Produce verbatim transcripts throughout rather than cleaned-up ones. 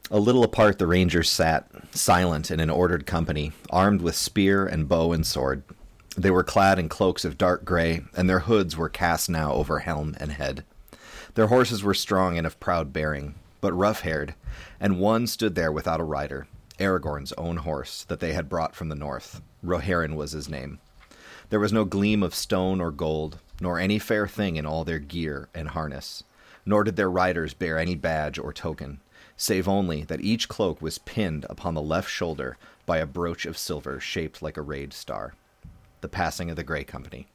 A little apart the rangers sat, silent in an ordered company, armed with spear and bow and sword. They were clad in cloaks of dark gray, and their hoods were cast now over helm and head. Their horses were strong and of proud bearing, but rough-haired, and one stood there without a rider, Aragorn's own horse that they had brought from the north. Rohirrim was his name. There was no gleam of stone or gold, nor any fair thing in all their gear and harness, nor did their riders bear any badge or token, save only that each cloak was pinned upon the left shoulder by a brooch of silver shaped like a rayed star. The passing of the Grey Company.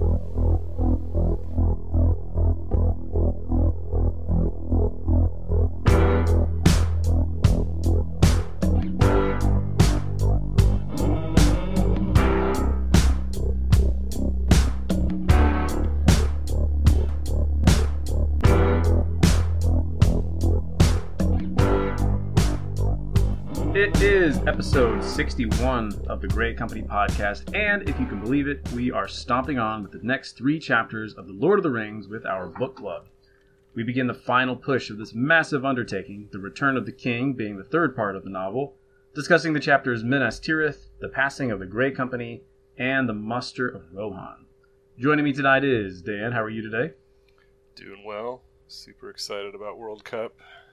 It is episode sixty-one of the Grey Company podcast, and if you can believe it, we are stomping on with the next three chapters of The Lord of the Rings with our book club. We begin the final push of this massive undertaking, The Return of the King being the third part of the novel, discussing the chapters Minas Tirith, The Passing of the Grey Company, and The Muster of Rohan. Joining me tonight is Dan. How are you today? Doing well. Super excited about World Cup.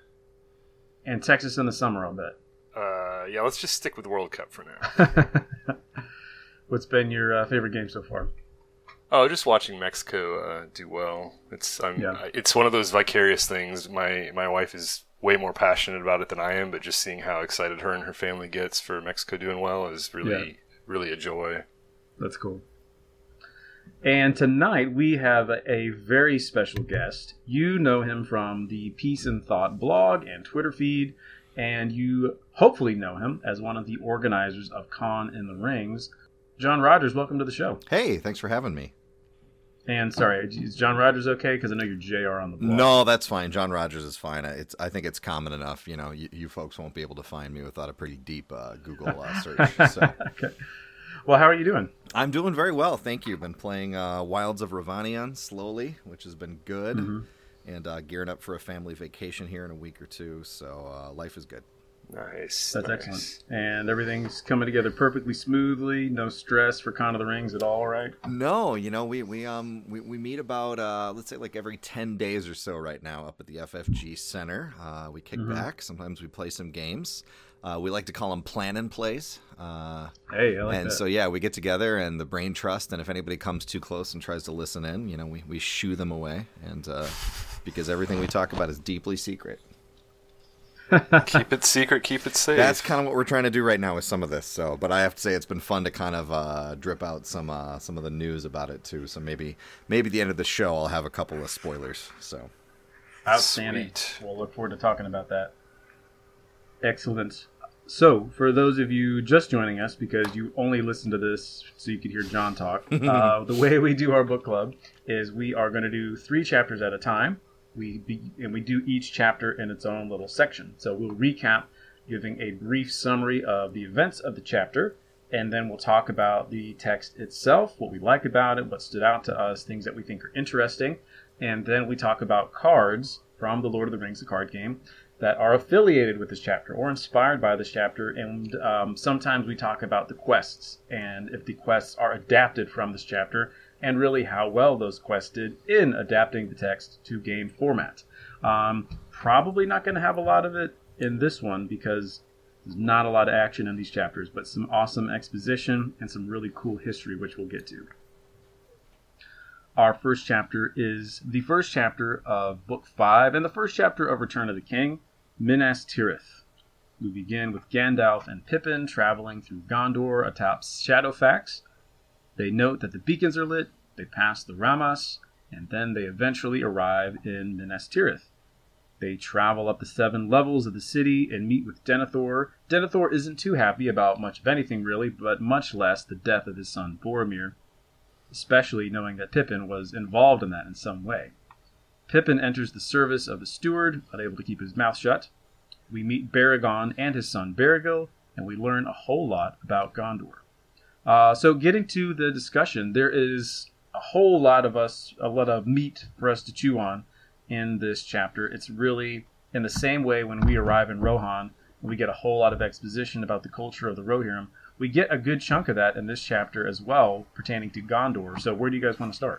And Texas in the summer, I'll bet. Uh, yeah, let's just stick with World Cup for now. What's been your uh, favorite game so far? Oh, just watching Mexico uh, do well. It's I'm, yeah. It's one of those vicarious things. My my wife is way more passionate about it than I am, but just seeing how excited her and her family gets for Mexico doing well is really yeah. really a joy. That's cool. And tonight we have a very special guest. You know him from the Peace and Thought blog and Twitter feed, and you hopefully know him as one of the organizers of Con in the Rings. John Rogers, welcome to the show. Hey, thanks for having me. And sorry, is John Rogers okay? Because I know you're J R on the blog. No, that's fine. John Rogers is fine. It's I think it's common enough. You know, you, you folks won't be able to find me without a pretty deep uh, Google uh, search. So. Okay. Well, how are you doing? I'm doing very well, thank you. Been playing uh, Wilds of Rivanion slowly, which has been good. Mm-hmm. And uh, gearing up for a family vacation here in a week or two, so uh, life is good. Nice. That's nice. excellent. And everything's coming together perfectly smoothly. No stress for Con of the Rings at all, right? No, you know, we we um we, we meet about uh, let's say like every ten days or so right now up at the F F G Center. Uh, we kick mm-hmm. back. Sometimes we play some games. Uh, we like to call them plan and plays. Uh, hey, I like and that. so yeah, we get together and the brain trust. And if anybody comes too close and tries to listen in, you know, we we shoo them away. And uh, because everything we talk about is deeply secret. Keep it secret, keep it safe. That's kind of what we're trying to do right now with some of this. So, but I have to say it's been fun to kind of uh, drip out some uh, some of the news about it too. So maybe maybe at the end of the show I'll have a couple of spoilers. So outstanding. Sweet. We'll look forward to talking about that. Excellent. So, for those of you just joining us, because you only listen to this so you can hear John talk, uh, the way we do our book club is we are going to do three chapters at a time. We be, and we do each chapter in its own little section. So we'll recap, giving a brief summary of the events of the chapter, and then we'll talk about the text itself, what we like about it, what stood out to us, things that we think are interesting, and then we talk about cards from the Lord of the Rings, the card game, that are affiliated with this chapter or inspired by this chapter, and um, sometimes we talk about the quests, and if the quests are adapted from this chapter, and really how well those quests did in adapting the text to game format. Um, probably not going to have a lot of it in this one because there's not a lot of action in these chapters, but some awesome exposition and some really cool history, which we'll get to. Our first chapter is the first chapter of Book five and the first chapter of Return of the King, Minas Tirith. We begin with Gandalf and Pippin traveling through Gondor atop Shadowfax. They note that the beacons are lit, they pass the Ramas, and then they eventually arrive in Minas Tirith. They travel up the seven levels of the city and meet with Denethor. Denethor isn't too happy about much of anything really, but much less the death of his son Boromir, especially knowing that Pippin was involved in that in some way. Pippin enters the service of the steward, unable to keep his mouth shut. We meet Baragon and his son Baragil, and we learn a whole lot about Gondor. Uh, so getting to the discussion, there is a whole lot of us, a lot of meat for us to chew on in this chapter. It's really In the same way, when we arrive in Rohan, we get a whole lot of exposition about the culture of the Rohirrim. We get a good chunk of that in this chapter as well, pertaining to Gondor. So where do you guys want to start?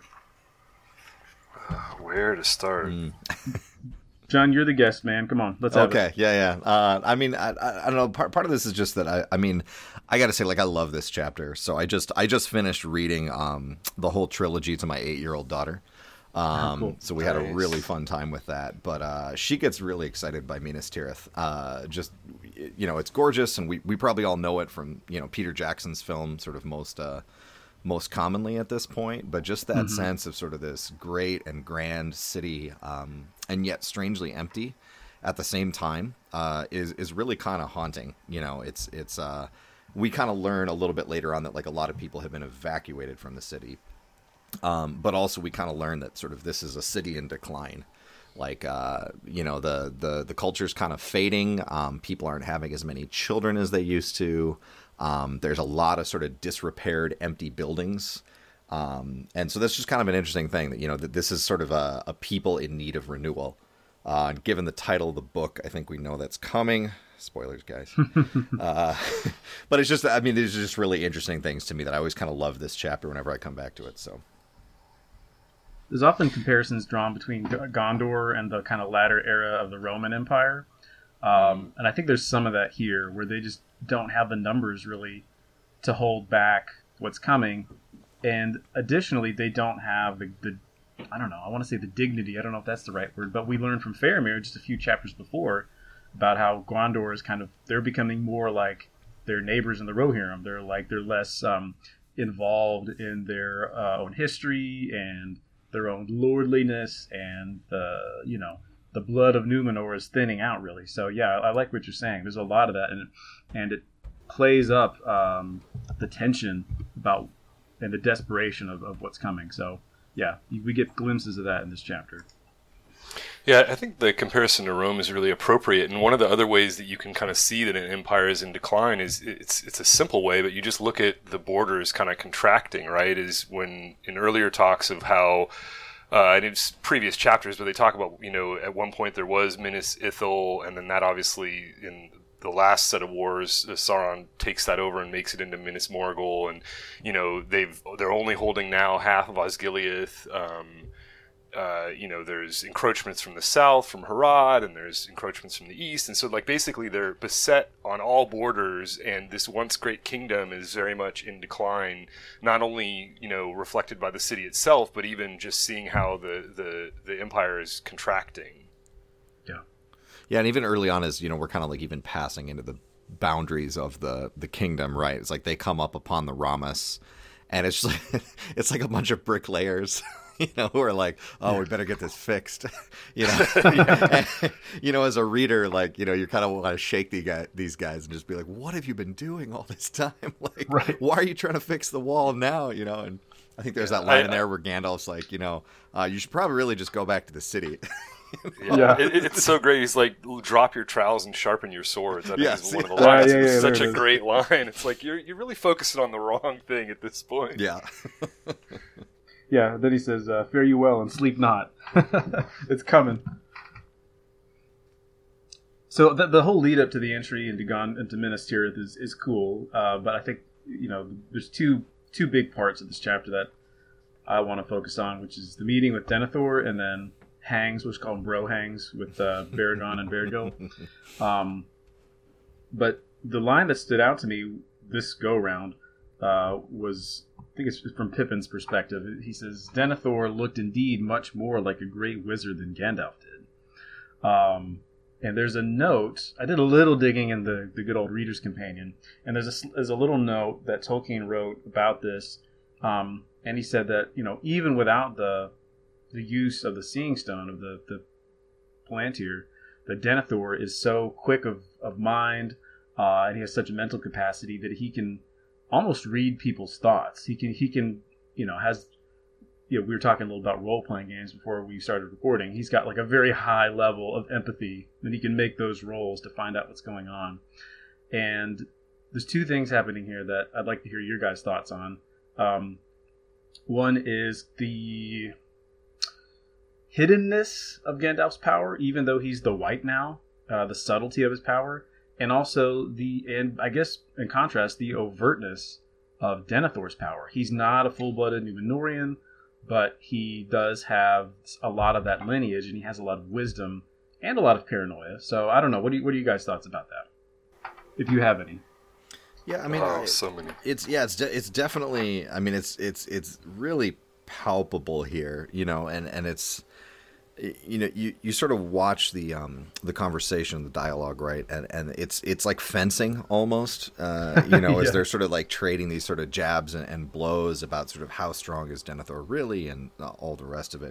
Uh, where to start? Mm. John, you're the guest, man. Come on, let's have okay, it. yeah, yeah. Uh, I mean, I, I, I don't know. Part part of this is just that I, I mean, I got to say, like, I love this chapter. So I just, I just finished reading um, the whole trilogy to my eight-year-old daughter. Um, cool. So we Nice. had a really fun time with that. But uh, she gets really excited by Minas Tirith. Uh, just, you know, it's gorgeous, and we, we probably all know it from, you know, Peter Jackson's film, sort of most uh, most commonly at this point. But just that mm-hmm. sense of sort of this great and grand city, um, and yet strangely empty at the same time, uh, is is really kind of haunting. You know, it's it's uh, we kind of learn a little bit later on that like a lot of people have been evacuated from the city. Um, but also we kind of learn that sort of this is a city in decline. Like, uh, you know, the, the, the culture's kind of fading. Um, people aren't having as many children as they used to. Um, there's a lot of sort of disrepaired, empty buildings. Um, and so that's just kind of an interesting thing that, you know, that this is sort of a, a people in need of renewal. Uh, given the title of the book, I think we know that's coming. Spoilers, guys. uh, but it's just, I mean, these are just really interesting things to me that I always kind of love this chapter whenever I come back to it. So. There's often comparisons drawn between Gondor and the kind of latter era of the Roman Empire. Um, and I think there's some of that here where they just don't have the numbers really to hold back what's coming. And additionally, they don't have the, the I don't know, I want to say the dignity. I don't know if that's the right word, but we learned from Faramir just a few chapters before about how Gondor is kind of, they're becoming more like their neighbors in the Rohirrim. They're like, they're less um, involved in their uh, own history and their own lordliness, and the, you know, the blood of Numenor is thinning out really. So yeah, I, I like what you're saying. There's a lot of that, and and it plays up um, the tension about and the desperation of, of what's coming. So yeah, we get glimpses of that in this chapter. Yeah, I think the comparison to Rome is really appropriate, and one of the other ways that you can kind of see that an empire is in decline is it's it's a simple way, but you just look at the borders kind of contracting, right? Is when in earlier talks of how, uh, and it's previous chapters, but they talk about, you know, at one point there was Minas Ithil, and then that obviously in the last set of wars, uh, Sauron takes that over and makes it into Minas Morgul, and you know they've they're only holding now half of Osgiliath. Um, Uh, you know, there's encroachments from the south, from Harad, and there's encroachments from the east. And so, like, basically they're beset on all borders, and this once great kingdom is very much in decline, not only, you know, reflected by the city itself, but even just seeing how the, the, the empire is contracting. Yeah. Yeah, and even early on as, you know, we're kind of like even passing into the boundaries of the, the kingdom, right? It's like they come up upon the Ramas, and it's like, it's like a bunch of bricklayers. You know, who are like, oh, we better get this fixed. You know, and, you know, as a reader, like, you know, you kind of want to shake the guy, these guys and just be like, what have you been doing all this time? Like, right. Why are you trying to fix the wall now? You know, and I think there's yeah, that line I, in there where Gandalf's like, you know, uh, you should probably really just go back to the city. You know? Yeah, it, it's so great. He's like, drop your trowels and sharpen your swords. I think yes. is one of the lines. Yeah, yeah, yeah, it's such a great line. It's like you're you're really focusing on the wrong thing at this point. Yeah. Yeah, then he says, uh, fare you well and sleep not. It's coming. So the, the whole lead up to the entry into, Gon, into Minas Tirith is, is cool, uh, but I think, you know, there's two two big parts of this chapter that I want to focus on, which is the meeting with Denethor, and then Hangs, which is called Bro Hangs, with uh, Baragon and Beargill. Um, but the line that stood out to me this go-round uh, was... I think it's from Pippin's perspective. He says, Denethor looked indeed much more like a great wizard than Gandalf did. Um, and there's a note. I did a little digging in the, the good old Reader's Companion, and there's a, there's a little note that Tolkien wrote about this. Um, and he said that, you know, even without the the use of the Seeing Stone, of the, the Palantir, that Denethor is so quick of, of mind, uh, and he has such a mental capacity that he can almost read people's thoughts. He can, he can, you know, has, you know, we were talking a little about role-playing games before we started recording. He's got like a very high level of empathy, and he can make those rolls to find out what's going on. And there's two things happening here that I'd like to hear your guys' thoughts on. Um, one is the hiddenness of Gandalf's power, even though he's the White now, uh, the subtlety of his power, and also the, and I guess in contrast, the overtness of Denethor's power. He's not a full-blooded Númenórean, but he does have a lot of that lineage, and he has a lot of wisdom and a lot of paranoia. So I don't know. What do you, what are you guys' thoughts about that, if you have any? Yeah, I mean, oh, I, so many. It's yeah, it's de- it's definitely. I mean, it's it's it's really palpable here, you know, and and it's. You know, you, you sort of watch the um, the conversation, the dialogue, right? And and it's it's like fencing almost, uh, you know, yeah. as they're sort of like trading these sort of jabs and, and blows about sort of how strong is Denethor really, and all the rest of it.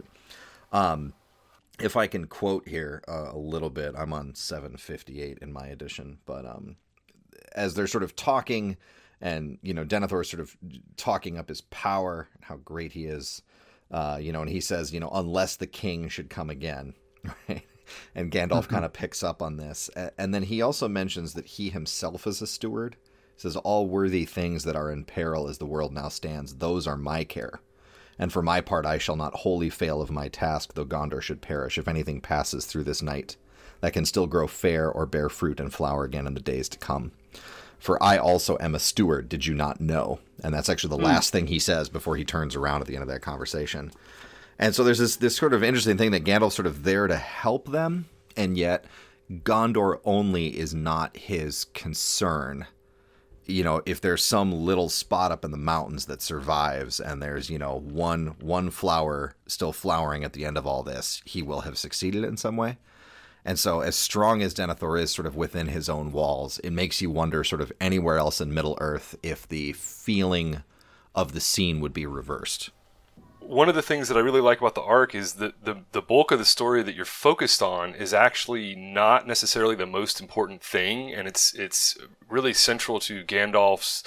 Um, if I can quote here uh, a little bit, I'm on seven fifty-eight in my edition, but um, as they're sort of talking, and you know, Denethor is sort of talking up his power, how great he is. Uh, you know, and he says, you know, unless the king should come again, right? And Gandalf kind of picks up on this. And then he also mentions that he himself is a steward. He says, all worthy things that are in peril as the world now stands, those are my care. And for my part, I shall not wholly fail of my task, though Gondor should perish, if anything passes through this night that can still grow fair or bear fruit and flower again in the days to come. For I also am a steward, did you not know? And that's actually the mm. last thing he says before he turns around at the end of that conversation. And so there's this this sort of interesting thing that Gandalf's sort of there to help them, and yet Gondor only is not his concern. You know, if there's some little spot up in the mountains that survives, and there's, you know, one one flower still flowering at the end of all this, he will have succeeded in some way. And so as strong as Denethor is sort of within his own walls, it makes you wonder sort of anywhere else in Middle-earth if the feeling of the scene would be reversed. One of the things that I really like about the arc is that the, the bulk of the story that you're focused on is actually not necessarily the most important thing, and it's it's really central to Gandalf's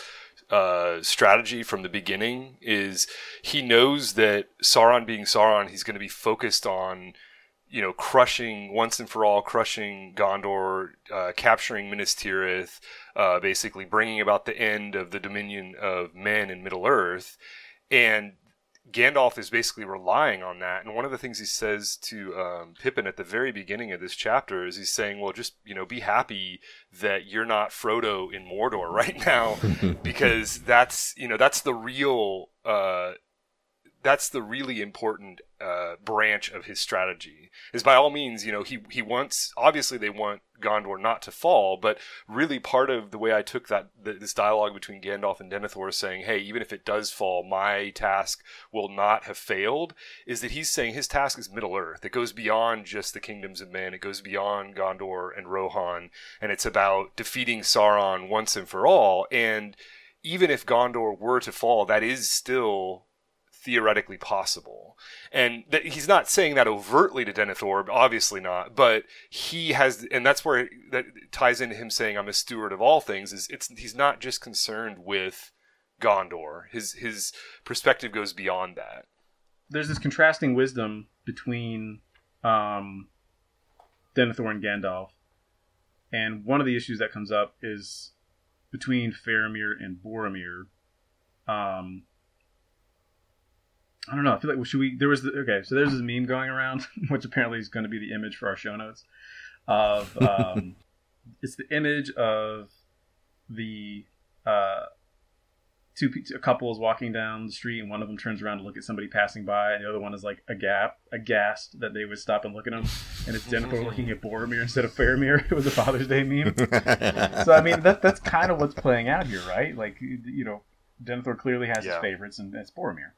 uh, strategy from the beginning. Is he knows that Sauron being Sauron, he's going to be focused on, you know, crushing, once and for all, crushing Gondor, uh, capturing Minas Tirith, uh, basically bringing about the end of the dominion of men in Middle-earth. And Gandalf is basically relying on that. And one of the things he says to um, Pippin at the very beginning of this chapter is he's saying, well, just, you know, be happy that you're not Frodo in Mordor right now, because that's, you know, that's the real... Uh, That's the really important uh, branch of his strategy. Is by all means, you know, he he wants, obviously they want Gondor not to fall, but really part of the way I took that the, this dialogue between Gandalf and Denethor saying, hey, even if it does fall, my task will not have failed, is that he's saying his task is Middle-earth. It goes beyond just the kingdoms of men. It goes beyond Gondor and Rohan, and it's about defeating Sauron once and for all. And even if Gondor were to fall, that is still theoretically possible. And th- he's not saying that overtly to Denethor, obviously not, but he has, and that's where that ties into him saying, I'm a steward of all things, is it's he's not just concerned with Gondor. His his perspective goes beyond that. There's this contrasting wisdom between um, Denethor and Gandalf, and one of the issues that comes up is between Faramir and Boromir. Um, I don't know. I feel like, should we, there was, the, okay, so there's this meme going around, which apparently is going to be the image for our show notes, of, um, it's the image of the, uh, two, a couple is walking down the street, and one of them turns around to look at somebody passing by, and the other one is like agap, aghast that they would stop and look at him, and it's Denethor looking at Boromir instead of Faramir. It was a Father's Day meme. So, I mean, that that's kind of what's playing out here, right? Like, you know, Denethor clearly has yeah. his favorites, and it's Boromir.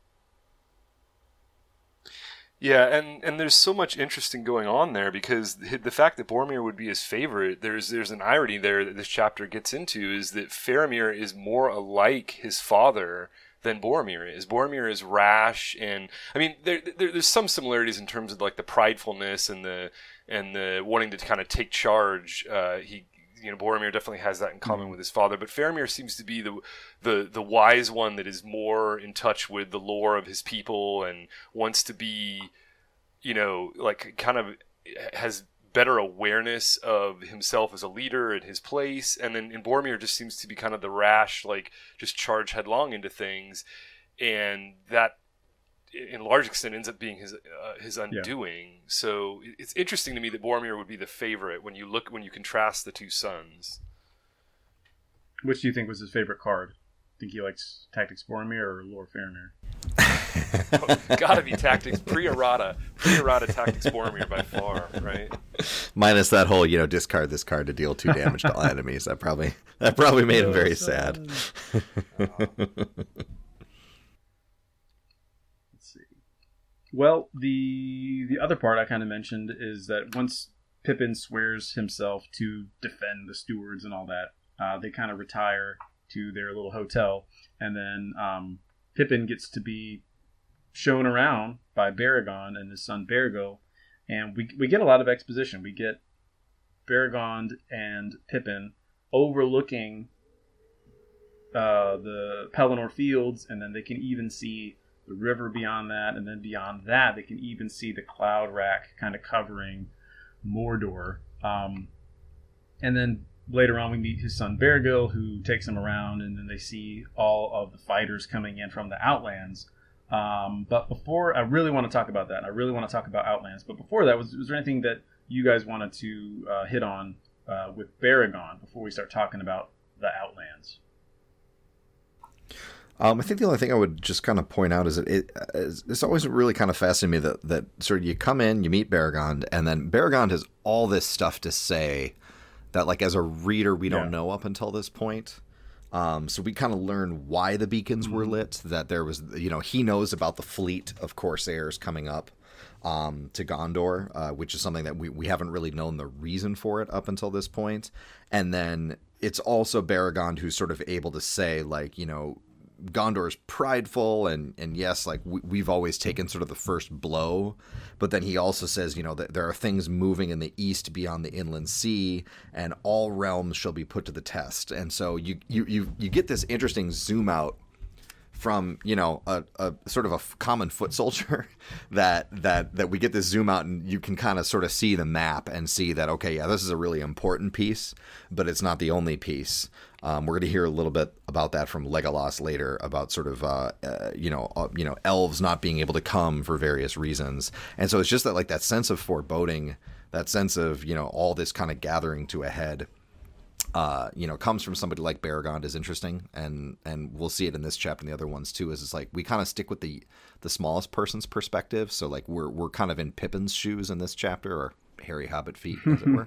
Yeah, and, and there's so much interesting going on there, because the, the fact that Boromir would be his favorite, there's there's an irony there that this chapter gets into, is that Faramir is more alike his father than Boromir is. Boromir is rash, and I mean, there, there there's some similarities in terms of like the pridefulness and the and the wanting to kind of take charge. Uh, he. You know, Boromir definitely has that in common mm-hmm. with his father, but Faramir seems to be the, the the wise one that is more in touch with the lore of his people and wants to be, you know, like kind of has better awareness of himself as a leader and his place. And then and Boromir just seems to be kind of the rash, like just charge headlong into things. And that in large extent ends up being his uh, his undoing. Yeah. So it's interesting to me that Boromir would be the favorite when you look when you contrast the two sons. Which do you think was his favorite card? Think he likes Tactics Boromir or Lord Faramir? Oh, gotta be Tactics pre-errata, pre-errata Tactics Boromir by far, right? Minus that whole, you know, discard this card to deal two damage to all enemies. That probably that probably made him very sad. Well, the the other part I kind of mentioned is that once Pippin swears himself to defend the stewards and all that, uh, they kind of retire to their little hotel, and then um, Pippin gets to be shown around by Baragond and his son Bergo, and we we get a lot of exposition. We get Baragond and Pippin overlooking uh, the Pelennor Fields, and then they can even see the river beyond that, and then beyond that, they can even see the cloud rack kind of covering Mordor. Um, and then later on, we meet his son Bergil, who takes him around, and then they see all of the fighters coming in from the Outlands. Um, but before, I really want to talk about that, and I really want to talk about Outlands. But before that, was, was there anything that you guys wanted to uh, hit on uh, with Baragond before we start talking about the Outlands? Um, I think the only thing I would just kind of point out is that it, it's always really kind of fascinating me that, that sort of you come in, you meet Baragond, and then Baragond has all this stuff to say that, like, as a reader, we don't yeah. know up until this point. Um, so we kind of learn why the beacons mm-hmm. were lit, that there was, you know, he knows about the fleet of Corsairs coming up um, to Gondor, uh, which is something that we, we haven't really known the reason for it up until this point. And then it's also Baragond who's sort of able to say, like, you know, Gondor is prideful, and, and yes, like we, we've always taken sort of the first blow, but then he also says, you know, that there are things moving in the east beyond the inland sea, and all realms shall be put to the test. And so you you you, you get this interesting zoom out from, you know, a, a sort of a common foot soldier that that that we get this zoom out, and you can kind of sort of see the map and see that, okay, yeah, this is a really important piece, but it's not the only piece. Um, we're going to hear a little bit about that from Legolas later, about sort of, uh, uh, you know, uh, you know, elves not being able to come for various reasons. And so it's just that, like, that sense of foreboding, that sense of, you know, all this kind of gathering to a head, uh, you know, comes from somebody like Baragond is interesting. And, and we'll see it in this chapter and the other ones too, is it's like, we kind of stick with the, the smallest person's perspective. So like we're, we're kind of in Pippin's shoes in this chapter, or hairy hobbit feet, as it were.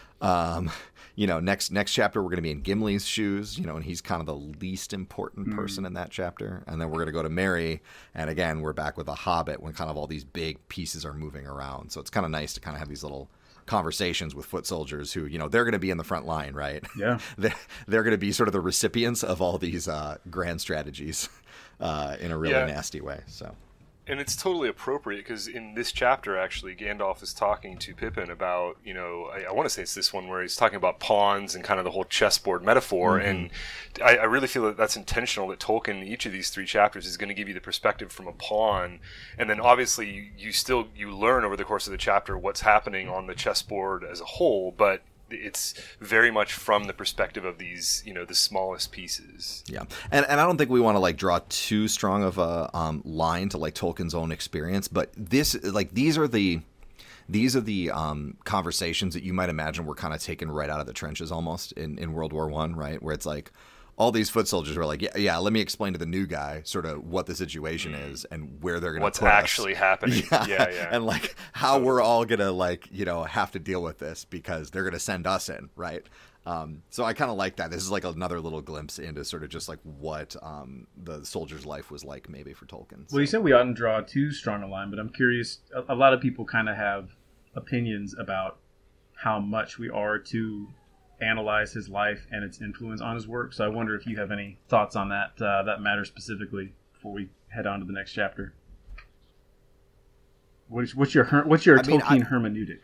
Um, you know, next next chapter we're going to be in Gimli's shoes, you know, and he's kind of the least important person mm. in that chapter. And then we're going to go to Merry, and again we're back with a Hobbit when kind of all these big pieces are moving around. So it's kind of nice to kind of have these little conversations with foot soldiers who, you know, they're going to be in the front line, right? Yeah, they're, they're going to be sort of the recipients of all these uh, grand strategies uh, in a really yeah. nasty way. So. And it's totally appropriate because in this chapter, actually, Gandalf is talking to Pippin about, you know, I, I want to say it's this one where he's talking about pawns and kind of the whole chessboard metaphor. Mm-hmm. And I, I really feel that that's intentional, that Tolkien, in each of these three chapters, is going to give you the perspective from a pawn. And then obviously you, you still, you learn over the course of the chapter what's happening on the chessboard as a whole, but it's very much from the perspective of these, you know, the smallest pieces. Yeah. And and I don't think we want to like draw too strong of a um, line to like Tolkien's own experience, but this, like, these are the, these are the um, conversations that you might imagine were kind of taken right out of the trenches almost in, in World War One, right? Where it's like, all these foot soldiers were like, yeah, yeah, let me explain to the new guy sort of what the situation mm. is and where they're going to What's actually us. happening. Yeah. yeah, yeah. And like how so, we're all going to like, you know, have to deal with this because they're going to send us in, right? Um, so I kind of like that. This is like another little glimpse into sort of just like what um, the soldier's life was like maybe for Tolkien. So. Well, you said we oughtn't draw too strong a line, but I'm curious. A, a lot of people kind of have opinions about how much we are to analyze his life and its influence on his work. So I wonder if you have any thoughts on that uh, that matter specifically before we head on to the next chapter. What's, what's your what's your I Tolkien mean, I, hermeneutic?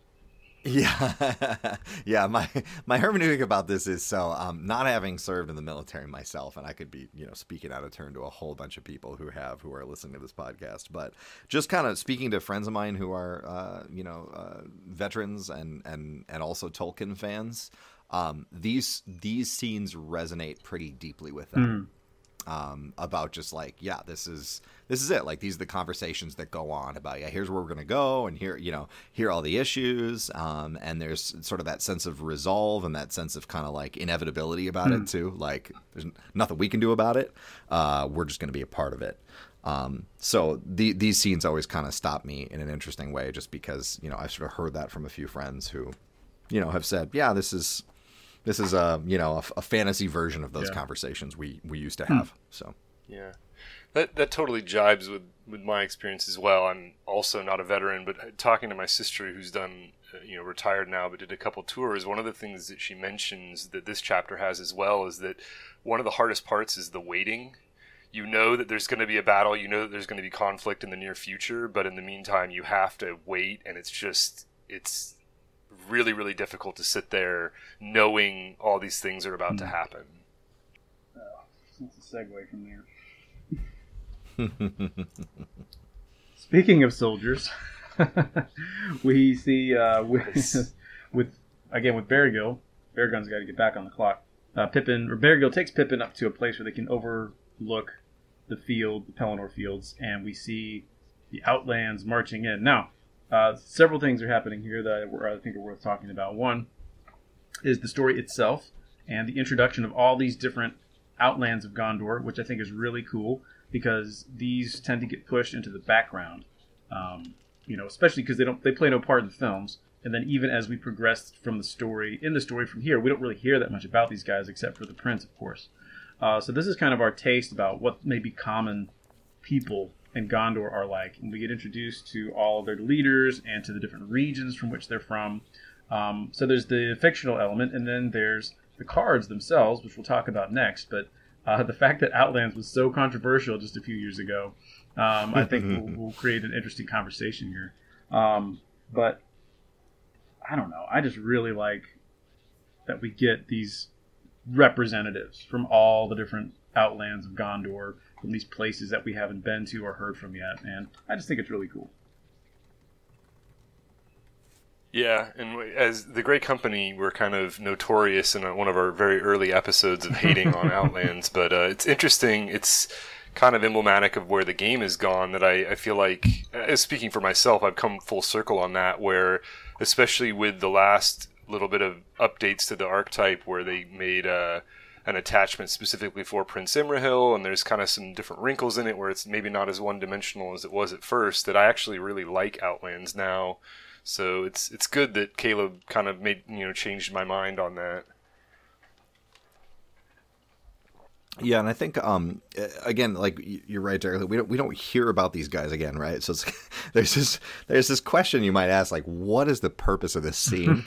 Yeah, yeah. My my hermeneutic about this is so um, not having served in the military myself, and I could be you know speaking out of turn to a whole bunch of people who have who are listening to this podcast, but just kind of speaking to friends of mine who are uh, you know uh, veterans and and and also Tolkien fans. Um, these these scenes resonate pretty deeply with them. um, about just like, yeah, this is this is it. Like, these are the conversations that go on about, yeah, here's where we're going to go, and here, you know, here are all the issues, um, and there's sort of that sense of resolve and that sense of kind of like inevitability about mm. it too. Like, there's nothing we can do about it. Uh, we're just going to be a part of it. Um, so the, these scenes always kind of stop me in an interesting way, just because, you know, I've sort of heard that from a few friends who, you know, have said, yeah, this is, this is a, you know, a, a fantasy version of those yeah. conversations we, we used to have. Hmm. So, yeah, that, that totally jibes with, with my experience as well. I'm also not a veteran, but talking to my sister who's done, uh, you know, retired now, but did a couple tours. One of the things that she mentions that this chapter has as well is that one of the hardest parts is the waiting. You know that there's going to be a battle, you know that there's going to be conflict in the near future, but in the meantime, you have to wait, and it's just, it's really, really difficult to sit there knowing all these things are about mm. to happen. Oh, that's a segue from there. Speaking of soldiers, we see uh, with, with, again, with Barrigill, Barragon's got to get back on the clock. Uh, Pippin, or Barrigill takes Pippin up to a place where they can overlook the field, the Pelennor fields, and we see the Outlands marching in. Now, uh, several things are happening here that I think are worth talking about. One is the story itself and the introduction of all these different Outlands of Gondor, which I think is really cool because these tend to get pushed into the background. Um, you know, especially because they don't they play no part in the films. And then even as we progress from the story in the story from here, we don't really hear that much about these guys except for the prince, of course. Uh, so this is kind of our taste about what maybe common people in Gondor are like. And we get introduced to all of their leaders and to the different regions from which they're from. Um, so there's the fictional element, and then there's the cards themselves, which we'll talk about next. But uh, the fact that Outlands was so controversial just a few years ago, um, I think will will create an interesting conversation here. Um, but I don't know. I just really like that we get these representatives from all the different Outlands of Gondor, from these places that we haven't been to or heard from yet, and I just think it's really cool. Yeah, and as the Great Company, we're kind of notorious in one of our very early episodes of hating on Outlands, but uh, it's interesting. It's kind of emblematic of where the game has gone that I, I feel like, as speaking for myself, I've come full circle on that, where especially with the last little bit of updates to the archetype where they made uh, an attachment specifically for Prince Imrahil, and there's kind of some different wrinkles in it where it's maybe not as one-dimensional as it was at first, that I actually really like Outlands now. So it's it's good that Caleb kind of made, you know, changed my mind on that. Yeah, and I think um, again, like you're right, Derek. We don't we don't hear about these guys again, right? So it's, there's this there's this question you might ask, like, what is the purpose of this scene?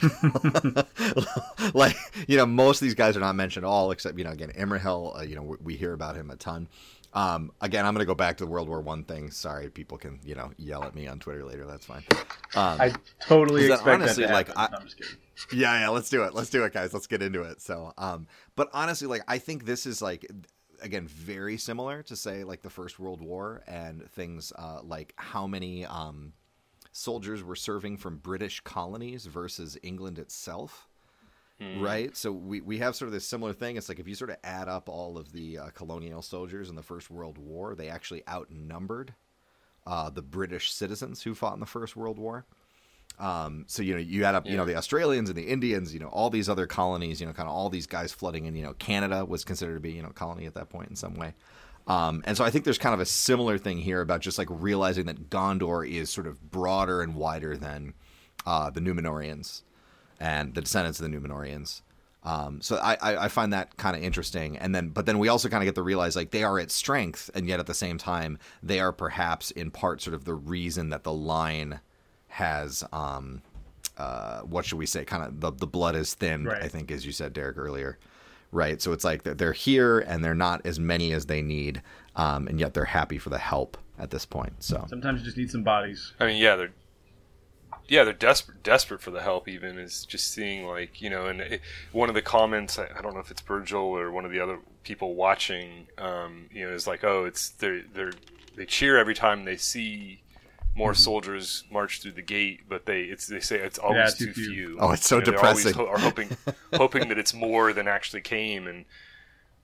Like, you know, most of these guys are not mentioned at all, except, you know, again, Imrahil. Uh, you know, we, we hear about him a ton. Um, again, I'm going to go back to the World War One thing. Sorry, people can, you know, yell at me on Twitter later. That's fine. Um, I totally expect that, honestly, that to happen. Like, I, no, I'm just kidding. Yeah, yeah, let's do it. Let's do it, guys. Let's get into it. So, um, but honestly, like, I think this is like, again, very similar to, say, like the First World War and things uh, like how many um, soldiers were serving from British colonies versus England itself. Mm. Right. So we, we have sort of this similar thing. It's like if you sort of add up all of the uh, colonial soldiers in the First World War, they actually outnumbered uh, the British citizens who fought in the First World War. Um, so, you know, you add up, yeah. you know, the Australians and the Indians, you know, all these other colonies, you know, kind of all these guys flooding in, you know, Canada was considered to be, you know, a colony at that point in some way. Um, and so I think there's kind of a similar thing here about just like realizing that Gondor is sort of broader and wider than uh, the Númenóreans and the descendants of the Númenóreans. Um, so I, I, I find that kind of interesting. And then, but then we also kind of get to realize like they are at strength, and yet at the same time, they are perhaps in part sort of the reason that the line has, um, uh, what should we say? Kind of the, the blood is thinned, right. I think, as you said, Derek, earlier. Right. So it's like they're here and they're not as many as they need. Um, and yet they're happy for the help at this point. So sometimes you just need some bodies. I mean, yeah, they're, Yeah, they're desperate, desperate for the help. Even is just seeing, like, you know, and it, one of the comments, I, I don't know if it's Virgil or one of the other people watching, um, you know, is like, oh, it's they they they cheer every time they see more soldiers march through the gate, but they it's they say it's always yeah, too, too few. few. Oh, it's so you know, depressing. They always ho- are hoping hoping that it's more than actually came, and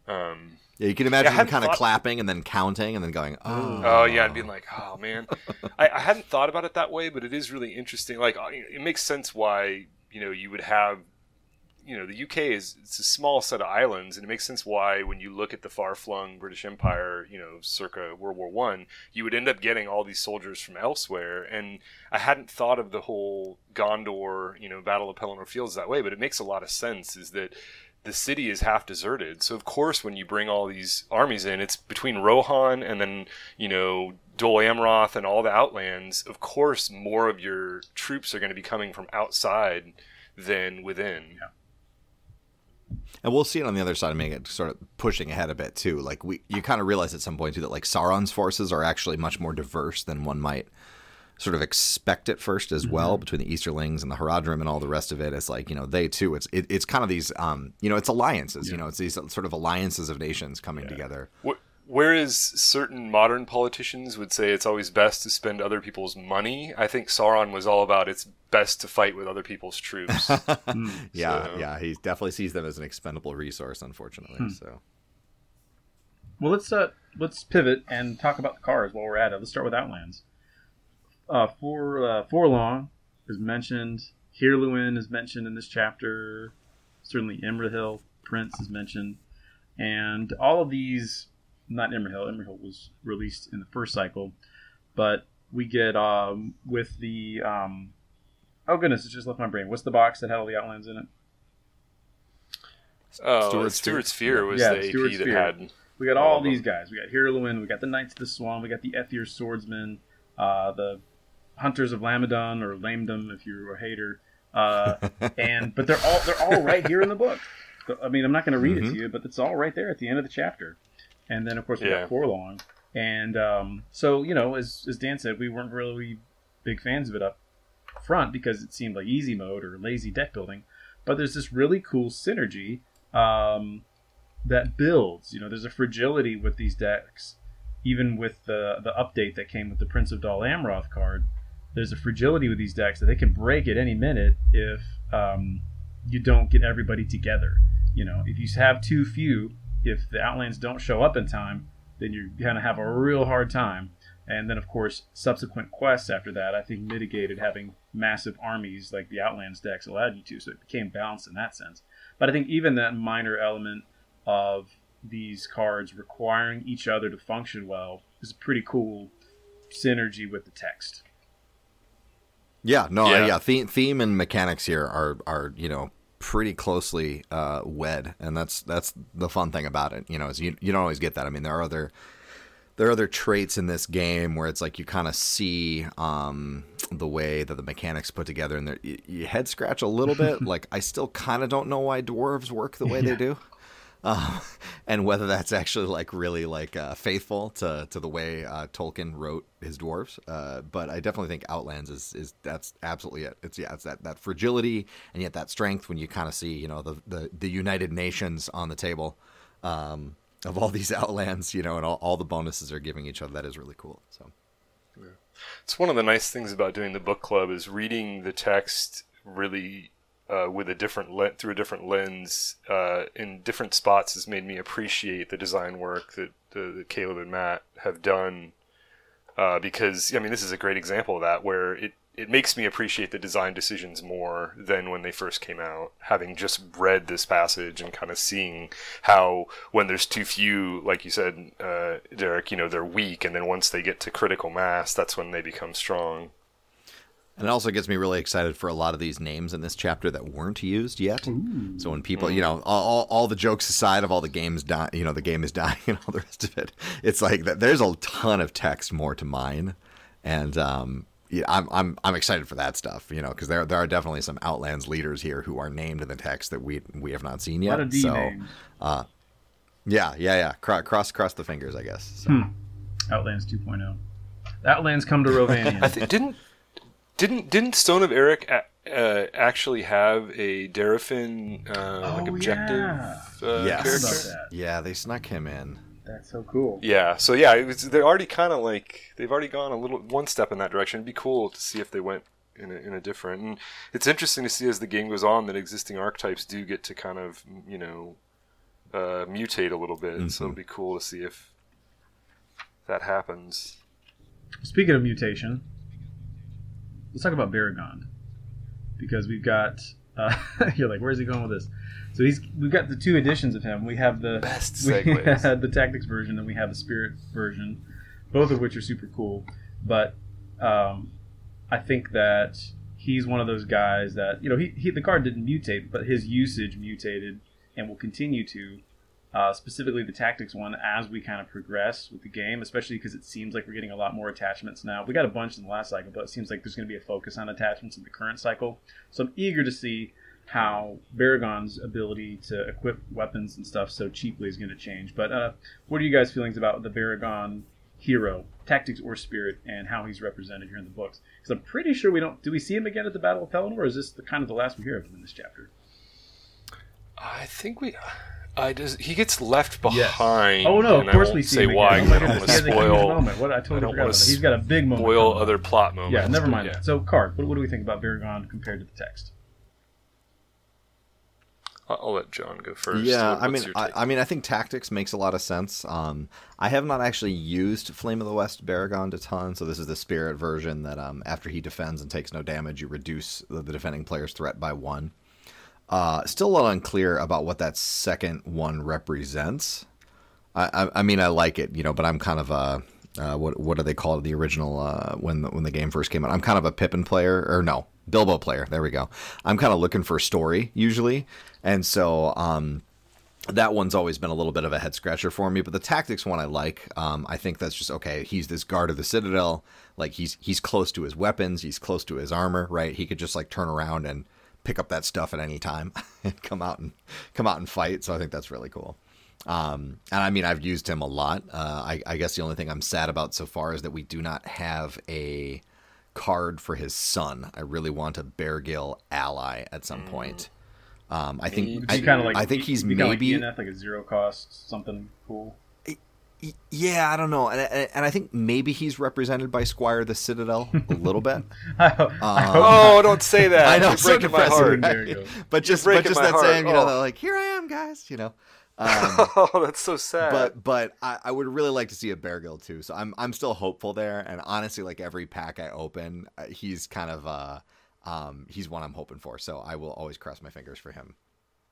Um, Yeah, you can imagine yeah, him kind of thought... clapping and then counting and then going, oh. Oh, yeah, and being like, oh, man. I, I hadn't thought about it that way, but it is really interesting. Like, it makes sense why, you know, you would have, you know, the U K is it's a small set of islands, and it makes sense why when you look at the far-flung British Empire, you know, circa World War One, you would end up getting all these soldiers from elsewhere. And I hadn't thought of the whole Gondor, you know, Battle of Pelennor Fields that way, but it makes a lot of sense, is that the city is half deserted. So, of course, when you bring all these armies in, it's between Rohan and then, you know, Dol Amroth and all the Outlands. Of course, more of your troops are going to be coming from outside than within. Yeah. And we'll see it on the other side of making it sort of pushing ahead a bit, too. Like, we, you kind of realize at some point, too, that, like, Sauron's forces are actually much more diverse than one might sort of expect at first as well, mm-hmm. between the Easterlings and the Haradrim and all the rest of it. It's like, you know, they too, it's it, it's kind of these, um, you know, it's alliances, yeah. you know, it's these sort of alliances of nations coming yeah. together. Whereas certain modern politicians would say it's always best to spend other people's money, I think Sauron was all about it's best to fight with other people's troops. mm. Yeah, so. yeah, he definitely sees them as an expendable resource, unfortunately. Hmm. So, well, let's uh, let's pivot and talk about the cars while we're at it. Let's start with Outlands. Uh, for uh, Forlong is mentioned. Hirluin is mentioned in this chapter. Certainly, Imrahil Prince is mentioned, and all of these. Not Imrahil. Imrahil was released in the first cycle, but we get um, with the um, oh goodness, it just left my brain. What's the box that had all the Outlands in it? Oh, Stuart's, Stuart's Fear was yeah, the Stuart's A P Fear. that had. We got all these guys. We got Hirluin. We got the Knights of the Swan. We got the Ethir Swordsmen. Uh, the Hunters of Lamedon or Lamedom if you're a hater. Uh, and but they're all they're all right here in the book. I mean, I'm not going to read mm-hmm. it to you, but it's all right there at the end of the chapter. And then, of course, we yeah. got Forlong. And um, so, you know, as as Dan said, we weren't really big fans of it up front because it seemed like easy mode or lazy deck building. But there's this really cool synergy um, that builds. You know, there's a fragility with these decks. Even with the the update that came with the Prince of Dol Amroth card, there's a fragility with these decks that they can break at any minute if um, you don't get everybody together. You know, if you have too few, if the Outlands don't show up in time, then you're going to have a real hard time. And then, of course, subsequent quests after that, I think, mitigated having massive armies like the Outlands decks allowed you to, so it became balanced in that sense. But I think even that minor element of these cards requiring each other to function well is a pretty cool synergy with the text. Yeah, no, yeah. yeah theme, theme and mechanics here are, are you know, pretty closely uh, wed, and that's that's the fun thing about it. You know, is you you don't always get that. I mean, there are other there are other traits in this game where it's like you kind of see um, the way that the mechanics put together, and you, you head scratch a little bit. Like, I still kind of don't know why dwarves work the way yeah. they do. Uh, and whether that's actually like really like uh, faithful to, to the way uh, Tolkien wrote his dwarves, uh, but I definitely think Outlands is, is that's absolutely it. It's yeah, it's that, that fragility and yet that strength when you kind of see you know the, the, the United Nations on the table um, of all these Outlands, you know, and all, all the bonuses are giving each other. That is really cool. So yeah. It's one of the nice things about doing the book club is reading the text really. Uh, with a different le- through a different lens uh, in different spots has made me appreciate the design work that, uh, that Caleb and Matt have done uh, because I mean this is a great example of that where it, it makes me appreciate the design decisions more than when they first came out, having just read this passage and kind of seeing how when there's too few, like you said, uh, Derek, you know, they're weak, and then once they get to critical mass, that's when they become strong. And it also gets me really excited for a lot of these names in this chapter that weren't used yet. Ooh. So when people, you know, all, all the jokes aside of all the games dying, you know, the game is dying and all the rest of it, it's like there's a ton of text more to mine, and um, yeah, I'm I'm I'm excited for that stuff, you know, because there there are definitely some Outlands leaders here who are named in the text that we we have not seen yet. A lot of D so, names. Uh, yeah, yeah, yeah. Cross cross cross the fingers, I guess. So. Hmm. Outlands two point oh. Outlands come to Rovanian. I th- didn't. Didn't didn't Stone of Eric a, uh, actually have a Darafin uh, oh, like objective yeah. uh, yes. character? Yeah, they snuck him in. That's so cool. Yeah, so yeah, it was, they're already kind of like they've already gone a little one step in that direction. It'd be cool to see if they went in a, in a different. And it's interesting to see as the game goes on that existing archetypes do get to kind of you know uh, mutate a little bit. Mm-hmm. So it'll be cool to see if that happens. Speaking of mutation, let's talk about Baragon, because we've got. Uh, you're like, where's he going with this? So he's we've got the two editions of him. We have the Best we segues. had the tactics version, and we have the spirit version, both of which are super cool. But um, I think that he's one of those guys that, you know, he, he the card didn't mutate, but his usage mutated and will continue to. Uh, specifically the tactics one, as we kind of progress with the game, especially because it seems like we're getting a lot more attachments now. We got a bunch in the last cycle, but it seems like there's going to be a focus on attachments in the current cycle. So I'm eager to see how Baragon's ability to equip weapons and stuff so cheaply is going to change. But uh, what are you guys' feelings about the Baragon hero, tactics or spirit, and how he's represented here in the books? Because I'm pretty sure we don't... Do we see him again at the Battle of Pelennor, or is this the kind of the last we hear of him in this chapter? I think we... I just, he gets left behind. Yes. Oh no! Of course we see say him why. again. I Oh, don't my want goodness, to he has a huge spoil. moment. What I totally I don't forgot wanna about that. He's got a big moment. Spoil coming up. other plot moments. Yeah, never mind yeah. that. So, Card, what, what do we think about Baragon compared to the text? I'll, I'll let John go first. Yeah, What- I what's mean, your I, take? I mean, I think tactics makes a lot of sense. Um, I have not actually used Flame of the West Baragon a ton, so this is the spirit version that um, after he defends and takes no damage, you reduce the, the defending player's threat by one. Uh, still a little unclear about what that second one represents. I, I, I mean, I like it, you know, but I'm kind of a uh, what what do they call it? The original uh, when the, when the game first came out. I'm kind of a Pippin player, or no, Bilbo player. There we go. I'm kind of looking for a story usually, and so um, that one's always been a little bit of a head scratcher for me. But the tactics one I like. Um, I think that's just okay. He's this guard of the Citadel. Like he's he's close to his weapons. He's close to his armor. Right? He could just like turn around and pick up that stuff at any time and come out and come out and fight. So I think that's really cool. Um, and I mean, I've used him a lot. Uh, I, I guess the only thing I'm sad about so far is that we do not have a card for his son. I really want a Beargill ally at some mm. point. Um, I think I, kind of like I think he's maybe maybe like, E N F, like a zero cost something cool. Yeah, I don't know, and, and I think maybe he's represented by Squire the Citadel a little bit. I hope, um, I hope oh, don't say that! I know, You're so breaking my heart. Right? But just, You're but just that heart. saying, you know, oh. like here I am, guys. You know. Um, oh, that's so sad. But but I, I would really like to see a Beargill too. So I'm I'm still hopeful there. And honestly, like every pack I open, uh, he's kind of uh um he's one I'm hoping for. So I will always cross my fingers for him.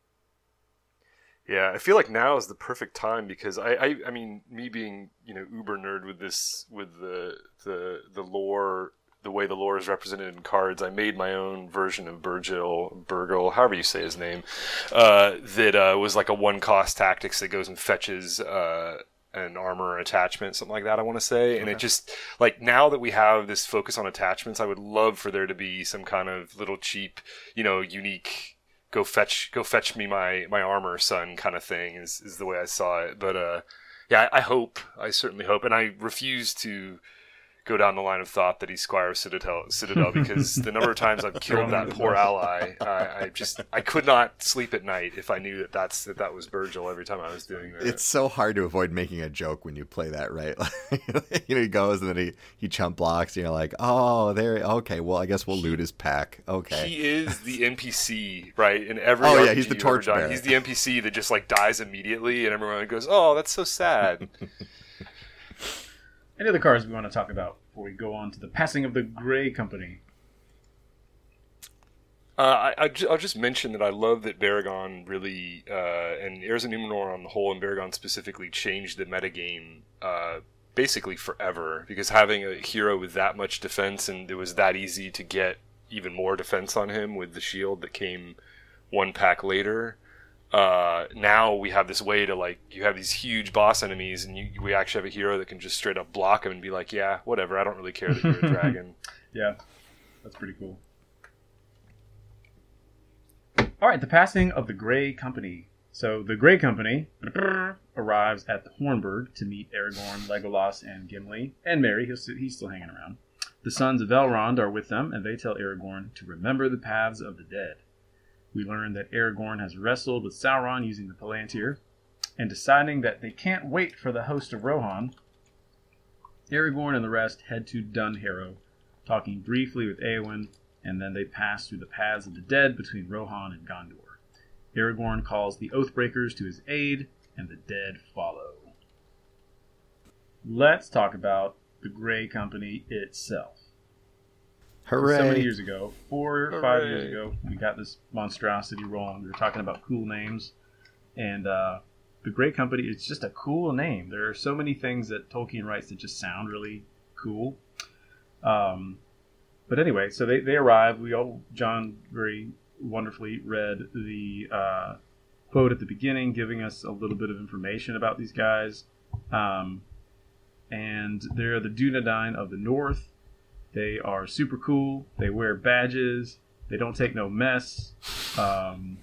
Yeah, I feel like now is the perfect time because I, I, I mean, me being you know uber nerd with this with the the the lore, the way the lore is represented in cards. I made my own version of Burgill, Burgill, however you say his name, uh, that uh, was like a one cost tactics that goes and fetches uh, an armor attachment, something like that. I want to say, and Okay. it just like now that we have this focus on attachments, I would love for there to be some kind of little cheap, you know, unique. Go fetch, go fetch me my, my armor, son, kind of thing is, is the way I saw it. But uh, yeah, I, I hope, I certainly hope, and I refuse to go down the line of thought that he's Squire Citadel, Citadel because the number of times I've killed that poor ally, I, I just I could not sleep at night if I knew that that's that, that was Virgil every time I was doing that. It's so hard to avoid making a joke when you play that, right? you know, he goes and then he, he chump blocks, and you're like, oh, there, okay, well, I guess we'll loot his pack. Okay. He is the N P C, right? In every Oh, yeah, R P G he's the you've ever done. torchbearer. He's the N P C that just like dies immediately, and everyone goes, "Oh, that's so sad." Any other cards we want to talk about before we go on to the passing of the Grey Company? Uh, I, I ju- I'll just mention that I love that Baragon really, uh, and Heirs of Numenor on the whole, and Baragon specifically, changed the metagame uh, basically forever. Because having a hero with that much defense, and it was that easy to get even more defense on him with the shield that came one pack later. Uh, now we have this way to, like, you have these huge boss enemies, and you, we actually have a hero that can just straight up block him and be like, yeah, whatever, I don't really care that you're a dragon. Yeah, that's pretty cool. All right, the passing of the Grey Company. So the Grey Company arrives at the Hornburg to meet Aragorn, Legolas, and Gimli, and Merry. He's, he's still hanging around. The sons of Elrond are with them, and they tell Aragorn to remember the paths of the dead. We learn that Aragorn has wrestled with Sauron using the Palantir, and deciding that they can't wait for the host of Rohan, Aragorn and the rest head to Dunharrow, talking briefly with Eowyn, and then they pass through the paths of the dead between Rohan and Gondor. Aragorn calls the Oathbreakers to his aid, and the dead follow. Let's talk about the Grey Company itself. Hooray! So many years ago, four or Hooray. five years ago, we got this monstrosity rolling. We were talking about cool names, and uh, the Grey Company, it's just a cool name. There are so many things that Tolkien writes that just sound really cool. Um, but anyway, so they, they arrive. We all, John very wonderfully read the uh, quote at the beginning, giving us a little bit of information about these guys. Um, and they're the Dunedain of the North. They are super cool. They wear badges. They don't take no mess. Um,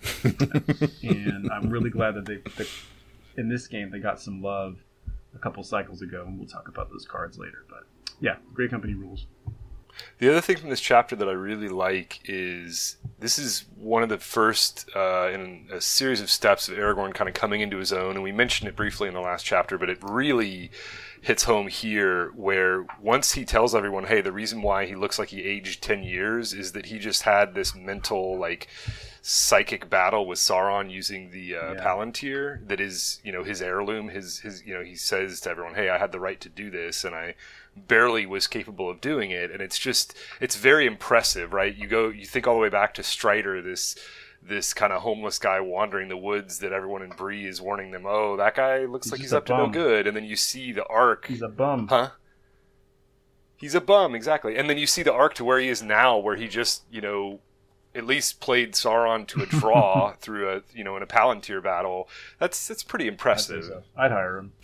and I'm really glad that they, they, in this game, they got some love a couple cycles ago, and we'll talk about those cards later. But yeah, Grey Company rules. The other thing from this chapter that I really like is this is one of the first uh, in a series of steps of Aragorn kind of coming into his own, and we mentioned it briefly in the last chapter, but it really hits home here where once he tells everyone, hey, the reason why he looks like he aged ten years is that he just had this mental, like, psychic battle with Sauron using the uh, Yeah. Palantir that is, you know, his heirloom. His, his, you know, he says to everyone, hey, I had the right to do this, and I barely was capable of doing it. And it's just, it's very impressive, right? You go, you think all the way back to Strider, this this kind of homeless guy wandering the woods that everyone in Bree is warning them, oh, that guy looks He's like just he's a up to no bum. good. And then you see the arc. He's a bum. Huh? He's a bum, exactly. And then you see the arc to where he is now, where he just, you know, at least played Sauron to a draw through a, you know, in a Palantir battle. That's that's pretty I'd say impressive. so. I'd hire him.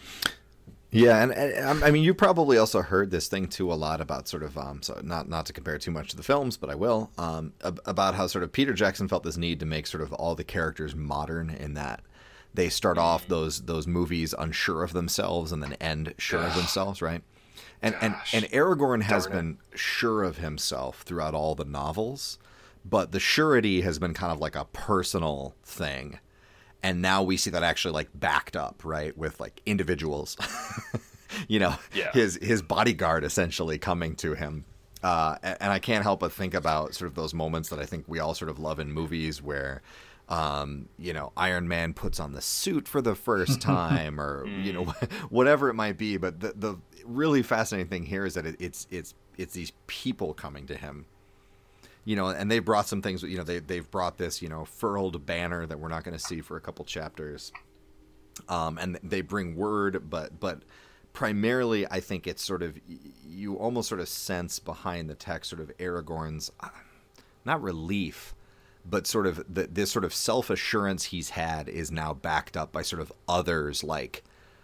Yeah, and, and I mean, you probably also heard this thing too a lot about sort of, um, so not not to compare too much to the films, but I will, um, ab- about how sort of Peter Jackson felt this need to make sort of all the characters modern in that they start off those those movies unsure of themselves and then end sure of themselves, right? And and Gosh. and Aragorn has Darn it. been sure of himself throughout all the novels, but the surety has been kind of like a personal thing. And now we see that actually like backed up, right, with like individuals, you know, Yeah. his his bodyguard essentially coming to him. Uh, and, and I can't help but think about sort of those moments that I think we all sort of love in movies where, um, you know, Iron Man puts on the suit for the first time or, you know, whatever it might be. But the, the really fascinating thing here is that it, it's it's it's these people coming to him. You know, and they brought some things, you know, they, they've brought this, you know, furled banner that we're not going to see for a couple chapters. Um, and they bring word, but but primarily I think it's sort of, you almost sort of sense behind the text sort of Aragorn's, uh, not relief, but sort of the, this sort of self-assurance he's had is now backed up by sort of others like,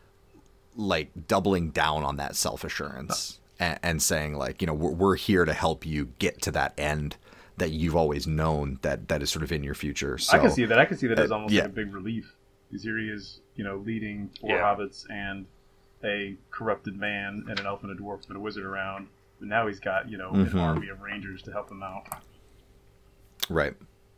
like doubling down on that self-assurance and, and saying like, you know, we're, we're here to help you get to that end that you've always known that that is sort of in your future. So I can see that. I can see that as uh, almost yeah. like a big relief. Because here he is, you know, leading four Yeah. hobbits and a corrupted man and an elf and a dwarf and a wizard around. But now he's got, you know, Mhm. an army of rangers to help him out. right.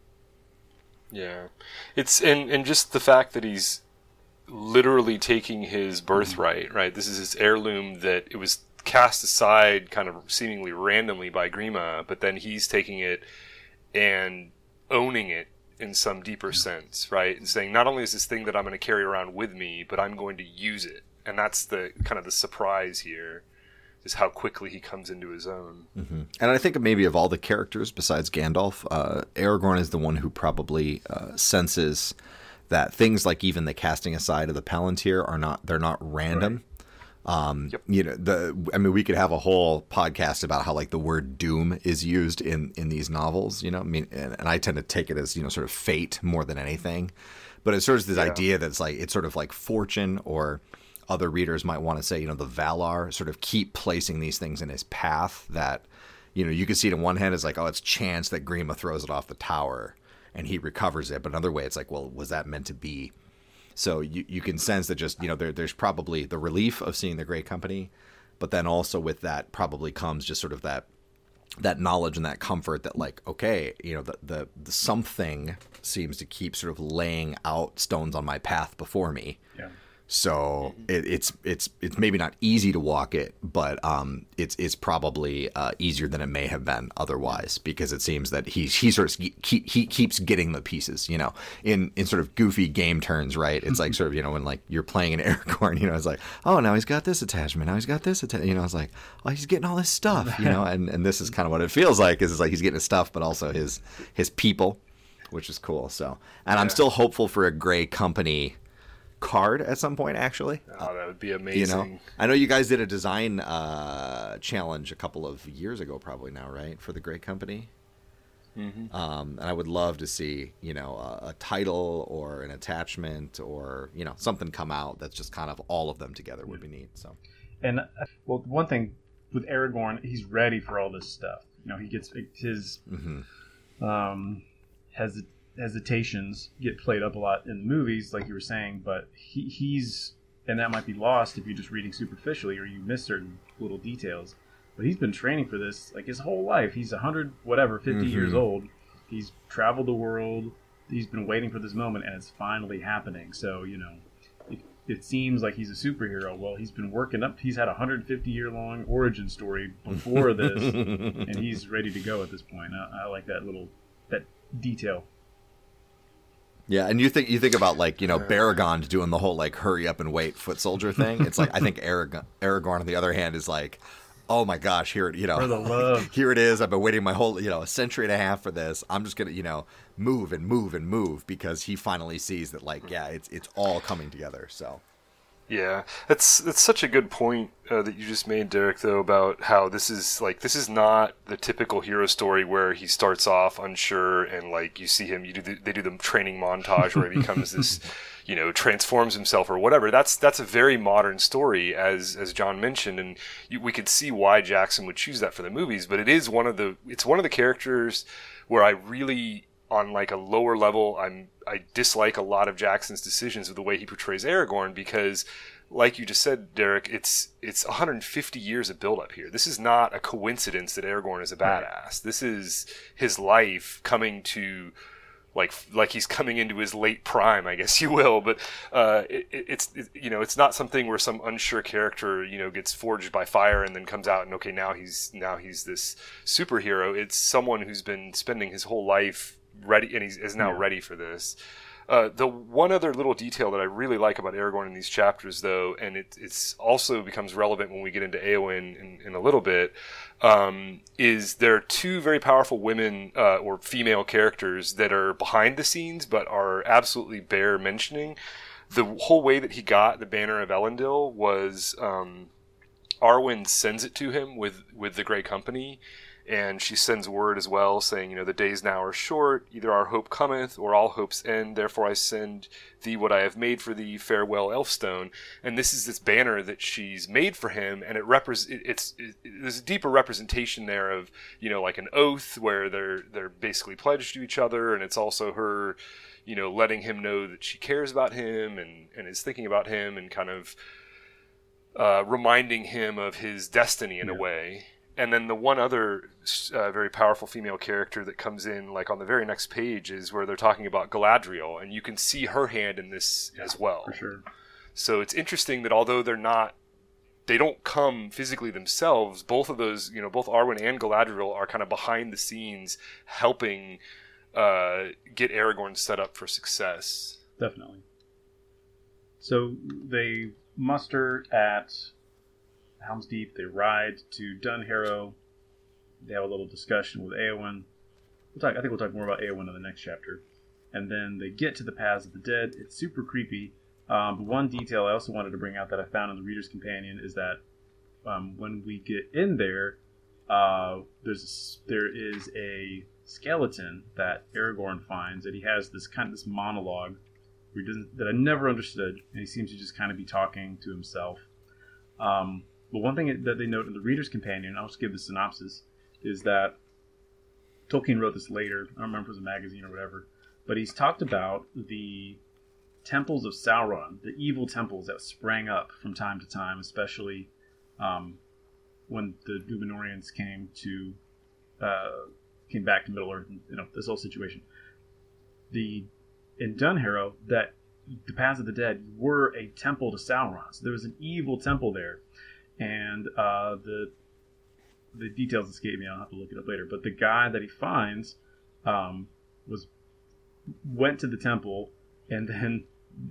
Yeah. It's and, and just the fact that he's literally taking his birthright, right? This is his heirloom that it was cast aside kind of seemingly randomly by Grima, but then he's taking it and owning it in some deeper sense, right? And saying, not only is this thing that I'm going to carry around with me, but I'm going to use it. And that's the kind of the surprise here, is how quickly he comes into his own. Mm-hmm. And I think maybe of all the characters besides Gandalf, uh, Aragorn is the one who probably uh, senses that things like even the casting aside of the Palantir are not, they're not random. Right. Um, Yep. you know, the, I mean, we could have a whole podcast about how like the word doom is used in, in these novels, you know, I mean, and, and I tend to take it as, you know, sort of fate more than anything, but it's sort of this Yeah. idea that's like, it's sort of like fortune, or other readers might want to say, you know, the Valar sort of keep placing these things in his path that, you know, you can see it in one hand as like, oh, it's chance that Grima throws it off the tower and he recovers it. But another way, it's like, well, was that meant to be? So you, you can sense that just, you know, there, there's probably the relief of seeing the Grey Company, but then also with that probably comes just sort of that that knowledge and that comfort that like, okay, you know, the, the, the something seems to keep sort of laying out stones on my path before me. Yeah. So it, it's it's it's maybe not easy to walk it, but um, it's it's probably uh, easier than it may have been otherwise, because it seems that he's he sort of keep, he keeps getting the pieces, you know, in, in sort of goofy game turns, right? It's like sort of, you know, when like you're playing an Aragorn, you know, it's like, oh, now he's got this attachment, now he's got this attachment, you know, it's like, oh, he's getting all this stuff, you know, and, and this is kind of what it feels like, is it's like he's getting his stuff, but also his his people, which is cool. So, and yeah. I'm still hopeful for a Grey Company card at some point, actually. Oh, that would be amazing. You know, I know you guys did a design uh, challenge a couple of years ago, probably now, right, for the Grey Company. Mm-hmm. Um, and I would love to see, you know, a, a title or an attachment or, you know, something come out that's just kind of all of them together would be neat. So, and uh, well, one thing with Aragorn, he's ready for all this stuff. You know, he gets his mm-hmm. um, has. hesitations get played up a lot in the movies, like you were saying, but he, he's, and that might be lost if you're just reading superficially or you miss certain little details, but he's been training for this like his whole life. He's one hundred whatever fifty mm-hmm. years old. He's traveled the world. He's been waiting for this moment, and it's finally happening. So, you know, it, it seems like he's a superhero. Well, he's been working up. He's had a one hundred fifty year long origin story before this, and he's ready to go at this point. I, I like that little that detail. Yeah, and you think you think about, like, you know, Baragon doing the whole like hurry up and wait foot soldier thing. It's like, I think Arag- Aragorn on the other hand is like, oh my gosh, here it you know for the love. Here it is. I've been waiting my whole you know a century and a half for this. I'm just gonna you know move and move and move, because he finally sees that, like, yeah, it's it's all coming together. So. Yeah, that's that's such a good point uh, that you just made, Derek, though, about how this is like this is not the typical hero story where he starts off unsure and like you see him, you do the, they do the training montage where he becomes this, you know, transforms himself or whatever. That's that's a very modern story, as as John mentioned, and you, we could see why Jackson would choose that for the movies. But it is one of the it's one of the characters where I really, on like a lower level, I'm I dislike a lot of Jackson's decisions of the way he portrays Aragorn, because, like you just said, Derek, it's it's one hundred fifty years of buildup here. This is not a coincidence that Aragorn is a badass. Right. This is his life coming to, like like he's coming into his late prime, I guess you will. But uh, it, it's it, you know it's not something where some unsure character you know gets forged by fire and then comes out and okay now he's now he's this superhero. It's someone who's been spending his whole life ready, and he is now yeah. ready for this. Uh, the one other little detail that I really like about Aragorn in these chapters, though, and it it's also becomes relevant when we get into Éowyn in, in a little bit, um, is there are two very powerful women uh, or female characters that are behind the scenes but are absolutely bear mentioning. The whole way that he got the Banner of Elendil was um, Arwen sends it to him with, with the Grey Company. And she sends word as well, saying, you know, the days now are short, either our hope cometh, or all hopes end, therefore I send thee what I have made for thee, farewell Elfstone. And this is this banner that she's made for him, and it repres- it, it's it, there's a deeper representation there of, you know, like an oath where they're they're basically pledged to each other, and it's also her, you know, letting him know that she cares about him and, and is thinking about him and kind of uh, reminding him of his destiny in yeah. a way. And then the one other uh, very powerful female character that comes in, like on the very next page, is where they're talking about Galadriel, and you can see her hand in this yeah, as well. For sure. So it's interesting that although they're not, they don't come physically themselves. Both of those, you know, both Arwen and Galadriel are kind of behind the scenes, helping uh, get Aragorn set up for success. Definitely. So they muster at Helm's Deep, they ride to Dunharrow. They have a little discussion with Éowyn. We'll talk, I think we'll talk more about Éowyn in the next chapter. And then they get to the Paths of the Dead. It's super creepy. Um, but one detail I also wanted to bring out that I found in the Reader's Companion is that um, when we get in there, uh, there's a, there is a skeleton that Aragorn finds, and he has this kind of this monologue where he doesn't, that I never understood, and he seems to just kind of be talking to himself. Um, But one thing that they note in the Reader's Companion, I'll just give the synopsis, is that Tolkien wrote this later. I don't remember if it was a magazine or whatever. But he's talked about the temples of Sauron, the evil temples that sprang up from time to time, especially um, when the Númenóreans came to uh, came back to Middle Earth, and, you know, this whole situation. The in Dunharrow, that the Paths of the Dead were a temple to Sauron. So there was an evil temple there, and uh, the the details escape me. I'll have to look it up later. But the guy that he finds um, was went to the temple, and then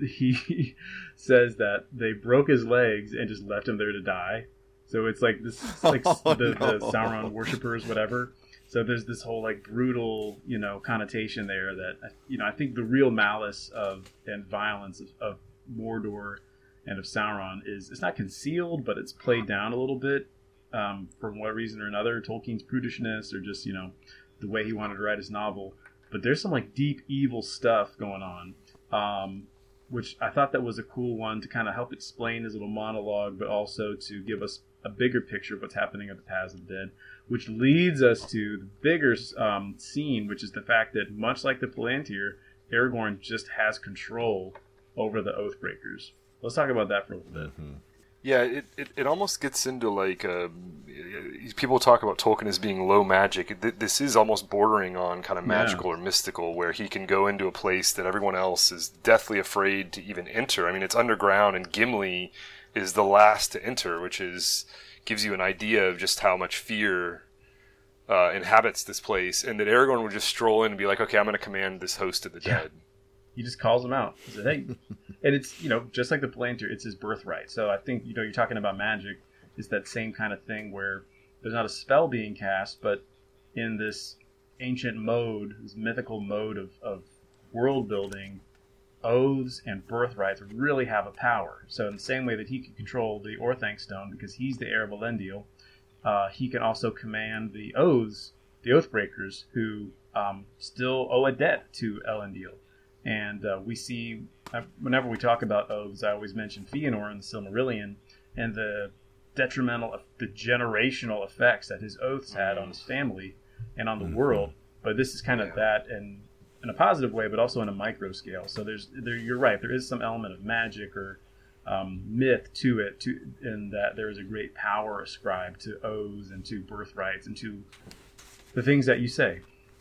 he says that they broke his legs and just left him there to die. So it's like this, it's like oh, the, no. the Sauron worshippers, whatever. So there's this whole like brutal, you know, connotation there that, you know, I think the real malice of and violence of, of Mordor and of Sauron is, it's not concealed, but it's played down a little bit um, for one reason or another. Tolkien's prudishness or just, you know, the way he wanted to write his novel. But there's some like deep evil stuff going on, um, which I thought that was a cool one to kind of help explain his little monologue, but also to give us a bigger picture of what's happening at the Paths of the Dead, which leads us to the bigger um, scene, which is the fact that much like the Palantir, Aragorn just has control over the Oathbreakers. Let's talk about that for a little bit. Mm-hmm. Yeah, it, it, it almost gets into like uh, people talk about Tolkien as being low magic. This is almost bordering on kind of magical yeah. or mystical, where he can go into a place that everyone else is deathly afraid to even enter. I mean, it's underground, and Gimli is the last to enter, which is gives you an idea of just how much fear uh, inhabits this place, and that Aragorn would just stroll in and be like, "Okay, I'm going to command this host of the yeah. dead." He just calls him out. He said, "Hey," and it's, you know, just like the Palantir, it's his birthright. So I think, you know, you're talking about magic. It's that same kind of thing where there's not a spell being cast, but in this ancient mode, this mythical mode of, of world building, oaths and birthrights really have a power. So in the same way that he can control the Orthanc Stone because he's the heir of Elendil, uh, he can also command the oaths, the Oathbreakers, who um, still owe a debt to Elendil. And uh, we see, uh, whenever we talk about oaths, I always mention Fëanor in the Silmarillion and the detrimental, the generational effects that his oaths had on his family and on the mm-hmm. world. But this is kind of yeah. that, and in a positive way, but also in a micro scale. So there's, there, you're right, there is some element of magic or um, myth to it, to, in that there is a great power ascribed to oaths and to birthrights and to the things that you say.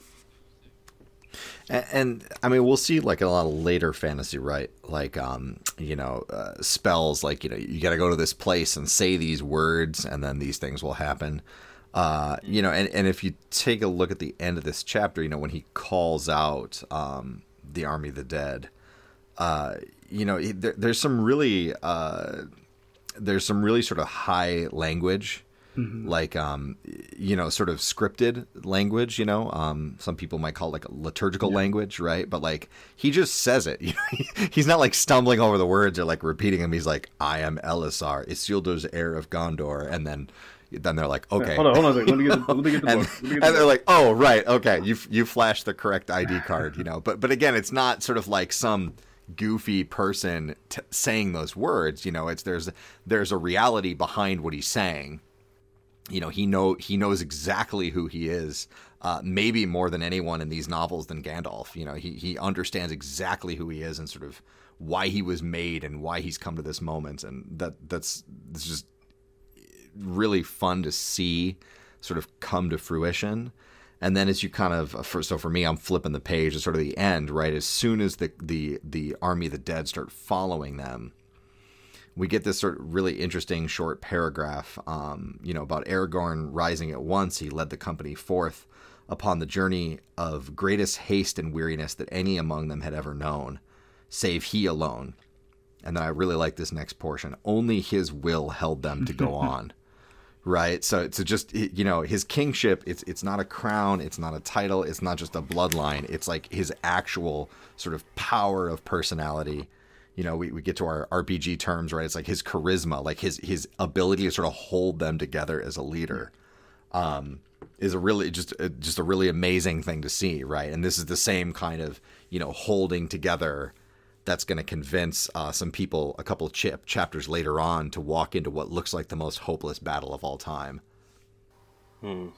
And, and I mean, we'll see like in a lot of later fantasy, right? Like, um, you know, uh, spells like, you know, you got to go to this place and say these words and then these things will happen. Uh, you know, and, and if you take a look at the end of this chapter, you know, when he calls out um, the army of the dead, uh, you know, there, there's some really, uh, there's some really sort of high language. Mm-hmm. Like, um, you know, sort of scripted language, you know, um, some people might call it like a liturgical yeah. language, right? But like, he just says it. He's not like stumbling over the words or like repeating them. He's like, I am Elisar, Isildur's heir of Gondor. And then, then they're like, okay. Hold on, hold on a second. Let me get the, let me get the and, book. Let me get the and book. They're like, oh, right. Okay. You, you flashed the correct I D card, you know, but, but again, it's not sort of like some goofy person t- saying those words, you know, it's, there's, there's a reality behind what he's saying. You know, he know he knows exactly who he is, uh, maybe more than anyone in these novels than Gandalf. You know, he he understands exactly who he is and sort of why he was made and why he's come to this moment, and that that's, that's just really fun to see sort of come to fruition. And then as you kind of, for, so for me, I'm flipping the page at sort of the end, right? As soon as the the the army of the dead start following them, we get this sort of really interesting short paragraph, um, you know, about Aragorn rising at once. He led the company forth upon the journey of greatest haste and weariness that any among them had ever known, save he alone. And then I really like this next portion. Only his will held them to go on. Right? So it's so just, you know, his kingship, it's it's not a crown, it's not a title, it's not just a bloodline. It's like his actual sort of power of personality. You know, we, we get to our R P G terms, right? It's like his charisma, like his his ability to sort of hold them together as a leader, um, is a really just a, just a really amazing thing to see, right? And this is the same kind of, you know, holding together that's going to convince uh, some people a couple of chip chapters later on to walk into what looks like the most hopeless battle of all time. Hmm.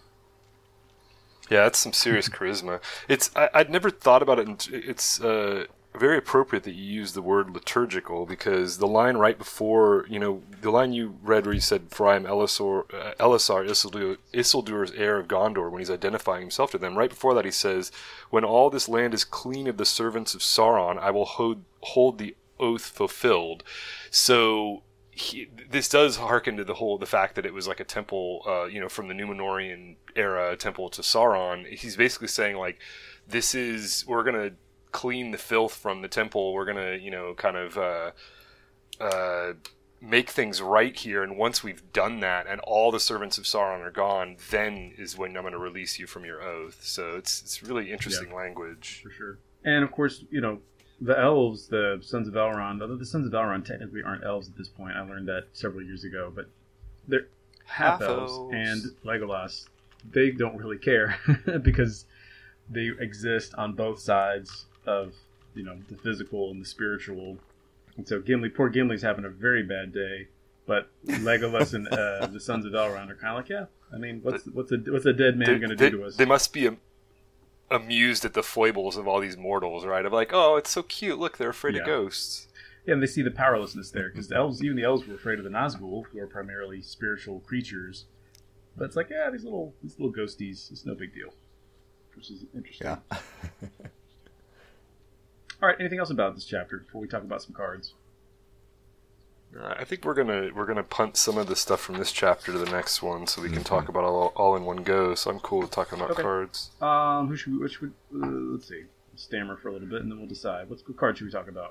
Yeah, that's some serious charisma. It's I, I'd never thought about it. It's uh, very appropriate that you use the word liturgical, because the line right before, you know, the line you read where you said, "For I am Elisar, uh, Elisar Isildur, Isildur's heir of Gondor," when he's identifying himself to them, right before that he says, "When all this land is clean of the servants of Sauron, I will hold, hold the oath fulfilled. So he, this does harken to the whole the fact that it was like a temple, uh, you know, from the Numenorian era, a temple to Sauron. He's basically saying like, this is we're gonna clean the filth from the temple. We're gonna, you know, kind of uh, uh, make things right here. And once we've done that, and all the servants of Sauron are gone, then is when I'm going to release you from your oath. So it's it's really interesting Yeah, language for sure. And of course, you know, the elves, the Sons of Elrond, although the Sons of Elrond technically aren't elves at this point. I learned that several years ago, but they're half elves, Half-elves. and Legolas, they don't really care because they exist on both sides of, you know, the physical and the spiritual. And so Gimli, poor Gimli's having a very bad day, but Legolas and uh, the Sons of Elrond are kind of like, yeah, I mean, what's what's a what's a dead man going to do to us? They must be am- amused at the foibles of all these mortals, right? Of like, oh, it's so cute. Look, they're afraid Yeah. of ghosts. Yeah, and they see the powerlessness there because the elves, even the elves, were afraid of the Nazgul, who are primarily spiritual creatures. But it's like, yeah, these little these little ghosties, it's no big deal, which is interesting. Yeah. All right, anything else about this chapter before we talk about some cards? Uh, I think we're gonna we're gonna punt some of the stuff from this chapter to the next one, so we can Mhm. talk about all all in one go. So I'm cool with talking about Okay. cards. Um, who should we? Which would? Uh, let's see. Stammer for a little bit, and then we'll decide. What's what card should we talk about?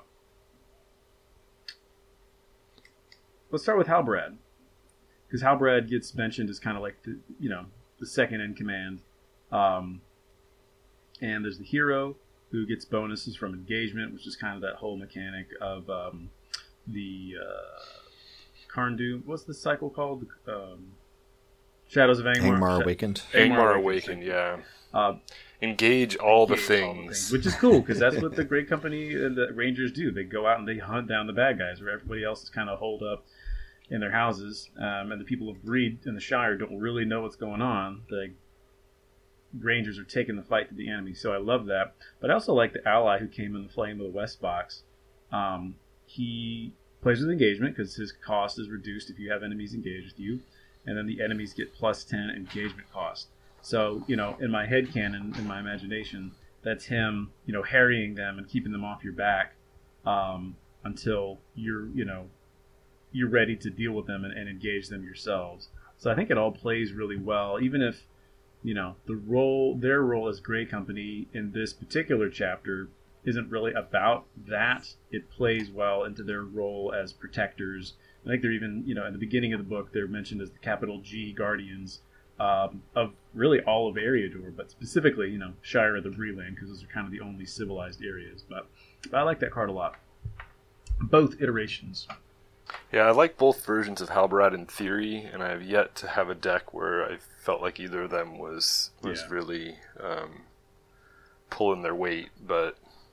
Let's start with Halbrand, because Halbrand gets mentioned as kind of like the you know the second in command. Um, and there's the hero who gets bonuses from engagement, which is kind of that whole mechanic of um, the uh, Karndu. What's the cycle called? Um, Shadows of Angmar. Angmar Sha- Awakened. Angmar Awakened, Awakened, yeah. Uh, Engage all the engage all the things. which is cool because that's what the Great Company and the Rangers do. They go out and they hunt down the bad guys, where everybody else is kind of holed up in their houses, um, and the people of Bree in the Shire don't really know what's going on. The Rangers are taking the fight to the enemy, so I love that. But I also like the ally who came in the Flame of the West box. Um, he plays with engagement because his cost is reduced if you have enemies engaged with you, and then the enemies get plus ten engagement cost. So, you know, in my head canon, in my imagination, that's him, you know, harrying them and keeping them off your back um, until you're, you know, you're ready to deal with them and, and engage them yourselves. So I think it all plays really well, even if, you know, the role, their role as Grey Company in this particular chapter isn't really about that. It plays well into their role as protectors. I think they're even, you know, at the beginning of the book, they're mentioned as the capital G Guardians um, of really all of Eriador, but specifically, you know, Shire of the Breland, because those are kind of the only civilized areas. But, but I like that card a lot. Both iterations. Yeah, I like both versions of Halbrand in theory, and I have yet to have a deck where I felt like either of them was was Yeah. really um, pulling their weight, but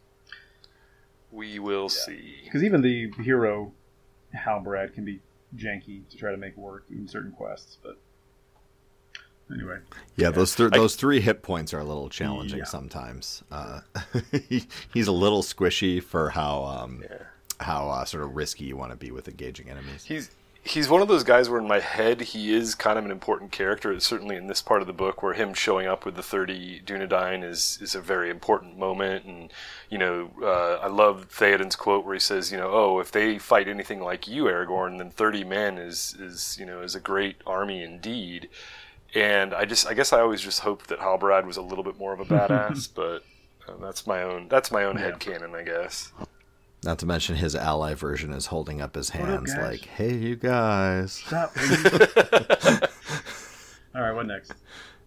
we will see. Because even the hero Halbrand can be janky to try to make work in certain quests, but anyway. Yeah, those th- I- those three hit points are a little challenging Yeah. sometimes. Uh, he, he's a little squishy for how um, Yeah. how uh, sort of risky you want to be with engaging enemies. He's he's one of those guys where in my head he is kind of an important character. It's certainly in this part of the book where him showing up with the thirty Dunedain is is a very important moment. And you know, uh, I love Theoden's quote where he says, you know, oh, if they fight anything like you, Aragorn, then thirty men is is you know is a great army indeed. And I just I guess I always just hoped that Halbrand was a little bit more of a badass, but uh, that's my own that's my own Yeah. headcanon, I guess. Not to mention his ally version is holding up his up, hands guys? like, "Hey, you guys." Stop. All right, what next?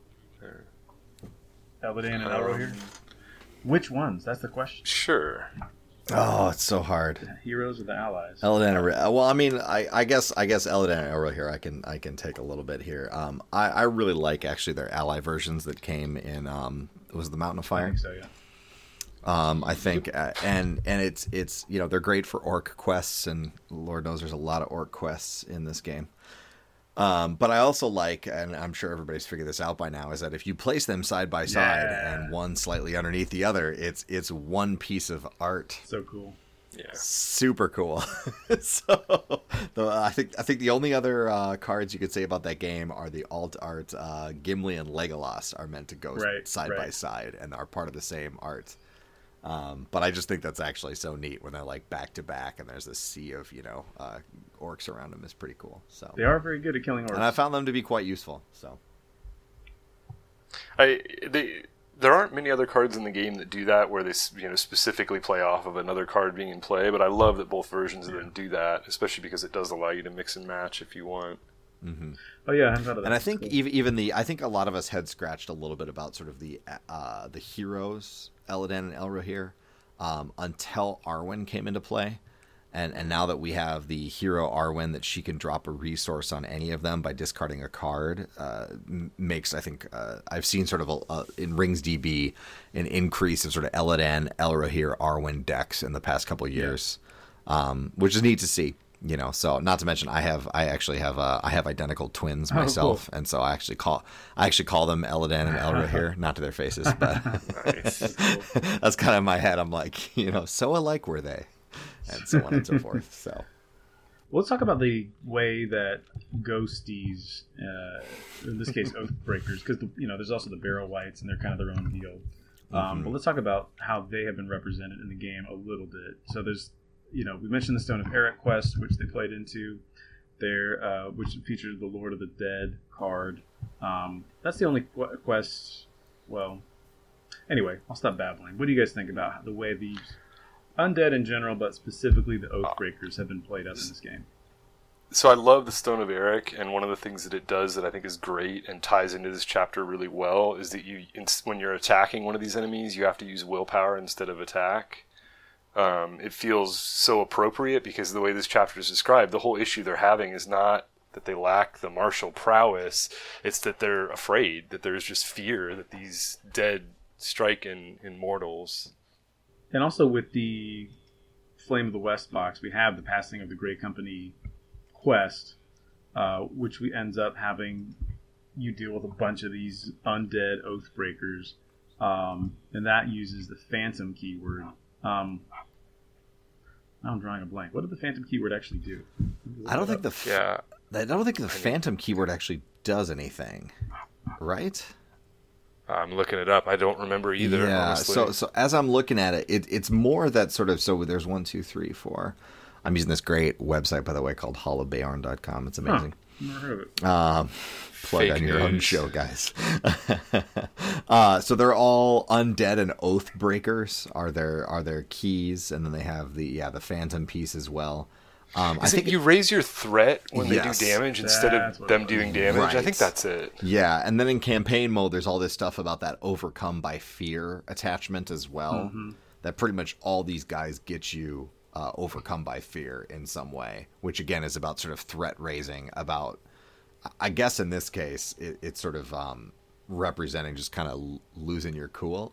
Elbadan and Elro here? Which ones? That's the question. Sure. Oh, it's so hard. The heroes or the allies? Elladan, and Re- well, I mean, I, I guess I guess Elladan and Elro here. I can I can take a little bit here. Um, I, I really like actually their ally versions that came in. Um, was it the Mountain of I Fire? think so, yeah. Um, I think, uh, and and it's it's you know they're great for orc quests, and Lord knows there's a lot of orc quests in this game. Um, but I also like, and I'm sure everybody's figured this out by now, is that if you place them side by side Yeah. and one slightly underneath the other, it's it's one piece of art. So cool. Yeah. Super cool. So the, I think I think the only other uh, cards you could say about that game are the alt art. Uh, Gimli and Legolas are meant to go Right, side by right. side and are part of the same art. Um, but I just think that's actually so neat when they're like back to back and there's this sea of, you know, uh, orcs around them is pretty cool. So they are very good at killing orcs. And I found them to be quite useful. So I they there aren't many other cards in the game that do that where they, you know, specifically play off of another card being in play, but I love that both versions of them do that, especially because it does allow you to mix and match if you want. Mm-hmm. Oh yeah, I hadn't thought of that. And I think cool. even even the I think a lot of us head scratched a little bit about sort of the uh, the heroes Elladan and Elrohir um, until Arwen came into play, and and now that we have the hero Arwen that she can drop a resource on any of them by discarding a card, uh, m- makes I think uh, I've seen sort of a, a, in Rings D B an increase of sort of Elladan, Elrohir, Arwen decks in the past couple of years, yeah. um, which is neat to see. You know, so not to mention, I have, I actually have, uh, I have identical twins myself, oh, cool. and so I actually call, I actually call them Elladan and Elrohir, not to their faces, but that's kind of my head. I'm like, you know, so alike were they, and so on and so forth. So, well, let's talk about the way that ghosties, uh, in this case, Oathbreakers, because you know, there's also the Barrow Wights, and they're kind of their own deal. Um, mm-hmm. But let's talk about how they have been represented in the game a little bit. So there's. You know, we mentioned the Stone of Eric quest, which they played into there, uh, which featured the Lord of the Dead card. Um, that's the only qu- quest. Well, anyway, I'll stop babbling. What do you guys think about the way these undead in general, but specifically the Oathbreakers, have been played out in this game? So I love the Stone of Eric, and one of the things that it does that I think is great and ties into this chapter really well is that you, when you're attacking one of these enemies, you have to use willpower instead of attack. Um, it feels so appropriate because the way this chapter is described, the whole issue they're having is not that they lack the martial prowess, it's that they're afraid, that there's just fear that these dead strike in, in mortals. And also with the Flame of the West box, we have the Passing of the Grey Company quest, uh, which we ends up having you deal with a bunch of these undead Oathbreakers, um, and that uses the Phantom keyword. Um, I'm drawing a blank. What did the Phantom keyword actually do? I don't think the f- yeah. I don't think the Phantom keyword actually does anything, right? I'm looking it up. I don't remember either. Yeah. Honestly. So so as I'm looking at it, it, it's more that sort of. So there's one, two, three, four. I'm using this great website, by the way, called holobayorn dot com. It's amazing. Huh. Never heard of it. Um, plug Fake on your news. own show, guys. uh, so they're all undead and oath breakers are their are their keys, and then they have the yeah the phantom piece as well. Um, I Is think it you raise your threat when yes. they do damage instead That's of what them it doing was. damage? Right. I think that's it. Yeah, and then in campaign mode, there's all this stuff about that overcome by fear attachment as well. Mm-hmm. That pretty much all these guys get you uh, overcome by fear in some way, which again is about sort of threat raising. About, I guess in this case, it, it's sort of um, representing just kind of l- losing your cool.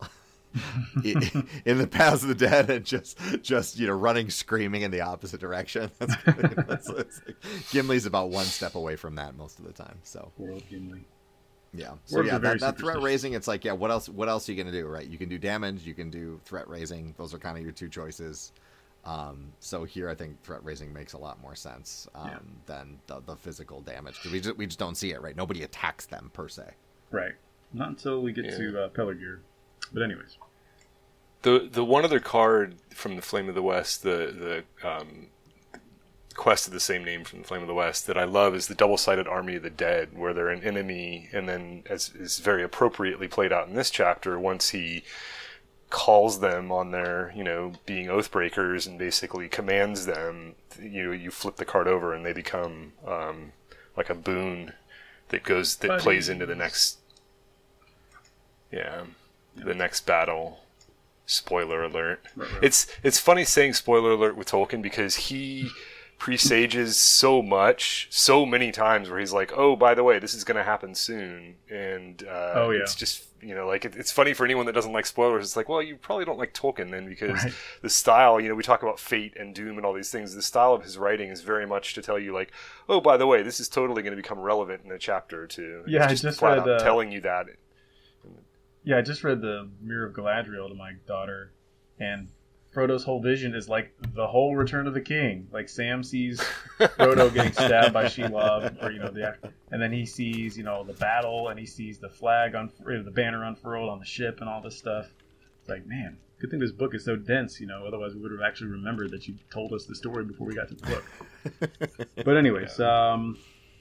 In the Paths of the Dead, and just just you know running screaming in the opposite direction. That's, that's, that's like, Gimli's about one step away from that most of the time. So World Gimli. yeah, so Words yeah, are very that, that threat superstitious. raising. It's like yeah, what else? What else are you gonna do? Right? You can do damage. You can do threat raising. Those are kind of your two choices. Um, so here, I think threat raising makes a lot more sense um, Yeah. than the, the physical damage because we just we just don't see it. Right? Nobody attacks them per se. Right. Not until we get Yeah. to uh, Pelargir. But anyways. The the one other card from the Flame of the West, the the um, quest of the same name from the Flame of the West that I love is the double-sided Army of the Dead, where they're an enemy, and then as is very appropriately played out in this chapter, once he calls them on their, you know, being Oathbreakers and basically commands them, you you flip the card over and they become um, like a boon that goes that Buddies. plays into the next, yeah, the next battle. Spoiler alert. Right, right. It's it's funny saying spoiler alert with Tolkien because he presages so much, so many times where he's like, oh, by the way, this is going to happen soon. And uh, Oh, yeah. it's just, you know, like it, it's funny for anyone that doesn't like spoilers. It's like, well, you probably don't like Tolkien then because Right. the style, you know, we talk about fate and doom and all these things. The style of his writing is very much to tell you like, oh, by the way, this is totally going to become relevant in a chapter or two. Yeah, I It's just flat read, out uh, telling you that. Yeah, I just read the Mirror of Galadriel to my daughter, and Frodo's whole vision is like the whole Return of the King. Like Sam sees Frodo getting stabbed by Shelob, or you know, the and then he sees you know the battle, and he sees the flag on the banner unfurled on the ship, and all this stuff. It's like, man, good thing this book is so dense, you know. Otherwise, we would have actually remembered that you told us the story before we got to the book. But anyways, yeah. um,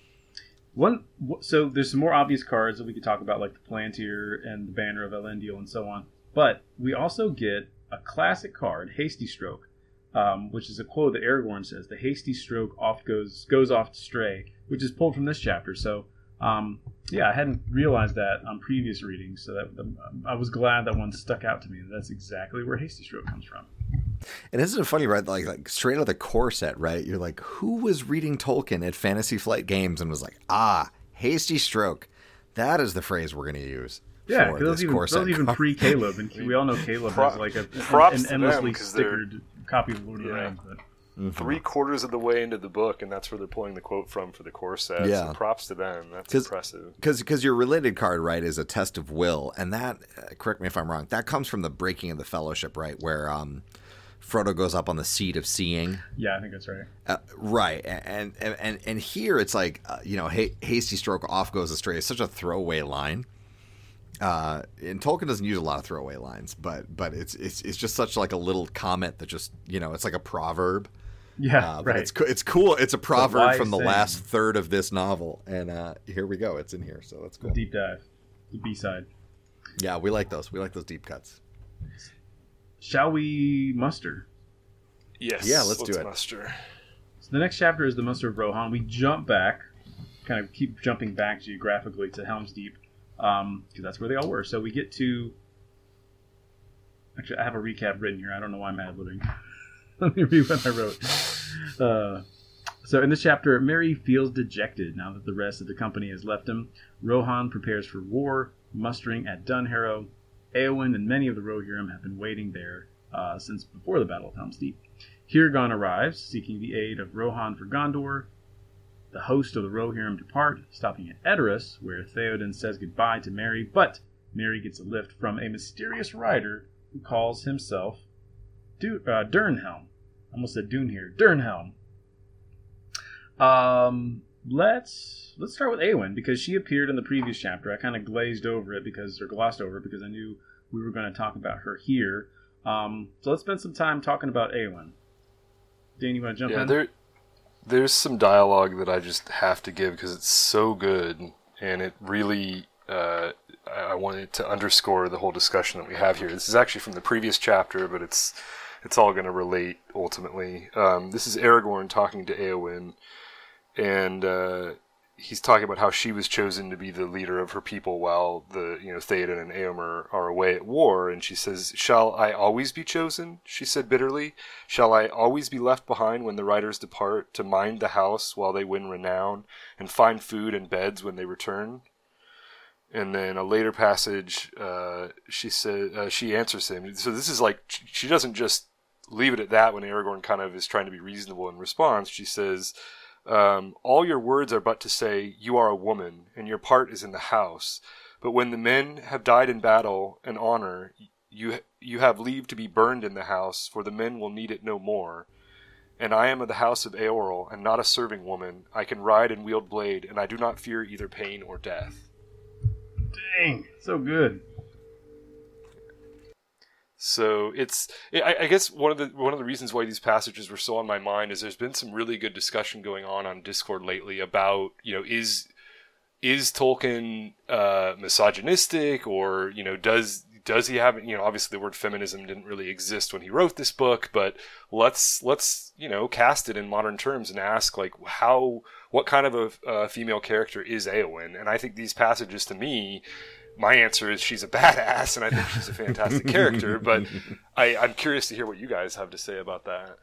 one. So there's some more obvious cards that we could talk about, like the Palantir and the Banner of Elendil and so on. But we also get a classic card, Hasty Stroke, um, which is a quote that Aragorn says: "The hasty stroke oft goes goes off to stray," which is pulled from this chapter. So. Um, yeah, I hadn't realized that on previous readings, so that um, I was glad that one stuck out to me. That's exactly where Hasty Stroke comes from. And isn't it funny, right? Like, like straight out of the core set, right? You're like, who was reading Tolkien at Fantasy Flight Games and was like, ah, Hasty Stroke. That is the phrase we're going to use. Yeah, because those even, those even pre-Caleb, and we all know Caleb Pro- has like a, an, an endlessly stickered copy of Lord of the yeah. Rings. But. Mm-hmm. Three quarters of the way into the book, and that's where they're pulling the quote from for the core set. Yeah. So props to them. That's Cause, impressive. Because your related card, right, is a test of will, and that, uh, correct me if I'm wrong, that comes from the breaking of the Fellowship, right, where um, Frodo goes up on the seat of seeing. Yeah, I think that's right. Uh, right, and and and and here it's like, uh, you know, ha- hasty stroke off goes astray. It's such a throwaway line. Uh, and Tolkien doesn't use a lot of throwaway lines, but but it's it's it's just such like a little comment that just, you know, it's like a proverb. Yeah, uh, right. It's it's cool. It's a proverb it's from the thing. last third of this novel, and uh, here we go. It's in here, so that's cool. A deep dive, the B side. Yeah, we like those. We like those deep cuts. Shall we muster? Yes. Yeah, let's, let's do it. Muster. So the next chapter is the Muster of Rohan. We jump back, kind of keep jumping back geographically to Helm's Deep, because um, that's where they all were. So we get to. Actually, I have a recap written here. I don't know why I'm ad-libbing. Let me read what I wrote. Uh, so in this chapter, Merry feels dejected now that the rest of the company has left him. Rohan prepares for war, mustering at Dunharrow. Éowyn and many of the Rohirrim have been waiting there uh, since before the Battle of Helm's Deep. Hirgon arrives, seeking the aid of Rohan for Gondor. The host of the Rohirrim depart, stopping at Edoras, where Theoden says goodbye to Merry, but Merry gets a lift from a mysterious rider who calls himself Du- uh, Durnhelm. I almost said Dune here. Durnhelm. Um, let's let's start with Éowyn, because she appeared in the previous chapter. I kind of glazed over it because, or glossed over it because I knew we were going to talk about her here. Um, so let's spend some time talking about Éowyn. Dan, you want to jump yeah, in? There, there's some dialogue that I just have to give because it's so good, and it really. Uh, I wanted to underscore the whole discussion that we have here. This is actually from the previous chapter, but it's it's all going to relate ultimately. Um, this is Aragorn talking to Éowyn, and uh, he's talking about how she was chosen to be the leader of her people while the you know Theoden and Éomer are away at war. And she says, "Shall I always be chosen?" she said bitterly. "Shall I always be left behind when the riders depart to mind the house while they win renown and find food and beds when they return?" And then a later passage, uh, she said uh, she answers him. So this is like she doesn't just leave it at that when Aragorn kind of is trying to be reasonable in response. She says, um, "All your words are but to say you are a woman, and your part is in the house. But when the men have died in battle and honor, you you have leave to be burned in the house, for the men will need it no more. And I am of the house of Eorl, and not a serving woman. I can ride and wield blade, and I do not fear either pain or death." Dang, so good. So it's, I, I guess one of the one of the reasons why these passages were so on my mind is there's been some really good discussion going on on Discord lately about, you know, is is Tolkien uh, misogynistic, or you know, does does he have, you know, obviously the word feminism didn't really exist when he wrote this book, but let's let's you know cast it in modern terms and ask like how what kind of a uh, female character is Éowyn? And I think these passages, to me, my answer is she's a badass, and I think she's a fantastic character. But I, I'm curious to hear what you guys have to say about that.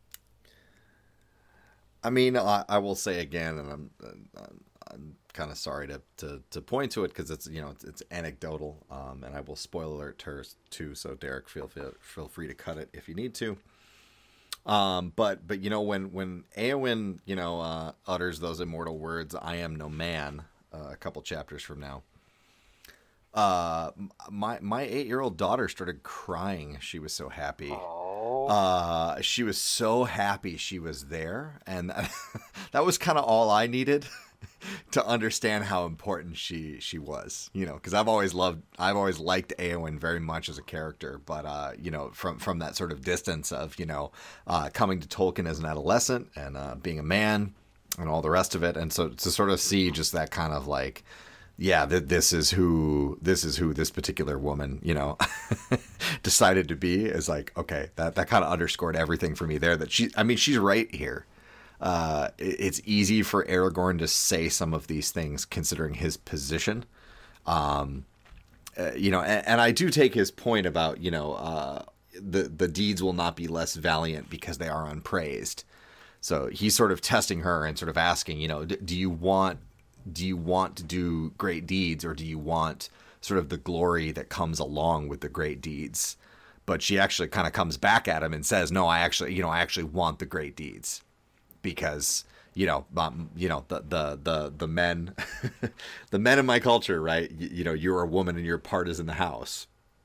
I mean, I, I will say again, and I'm I'm, I'm kind of sorry to, to, to point to it because it's you know it's, it's anecdotal, um, and I will spoil alert ters too. So Derek, feel feel feel free to cut it if you need to. Um, but but you know when when Éowyn you know uh, utters those immortal words, "I am no man," uh, a couple chapters from now. Uh, my my eight year old daughter started crying. She was so happy. Oh. Uh, she was so happy she was there, and that, that was kind of all I needed. to understand how important she she was, you know, because I've always loved, I've always liked Éowyn very much as a character, but uh, you know, from from that sort of distance of, you know, uh, coming to Tolkien as an adolescent and uh, being a man and all the rest of it, and so to sort of see just that kind of like, yeah, th- this is who this is who this particular woman, you know, decided to be, is like, okay, that that kind of underscored everything for me there. That she, I mean, she's right here. Uh, it's easy for Aragorn to say some of these things considering his position. Um, uh, you know, and, and I do take his point about, you know, uh, the, the deeds will not be less valiant because they are unpraised. So he's sort of testing her and sort of asking, you know, do you want, do you want to do great deeds, or do you want sort of the glory that comes along with the great deeds? But she actually kind of comes back at him and says, no, I actually, you know, I actually want the great deeds. Because, you know, um, you know, the, the, the, the men, the men in my culture, right? You, you know, you're a woman and your part is in the house.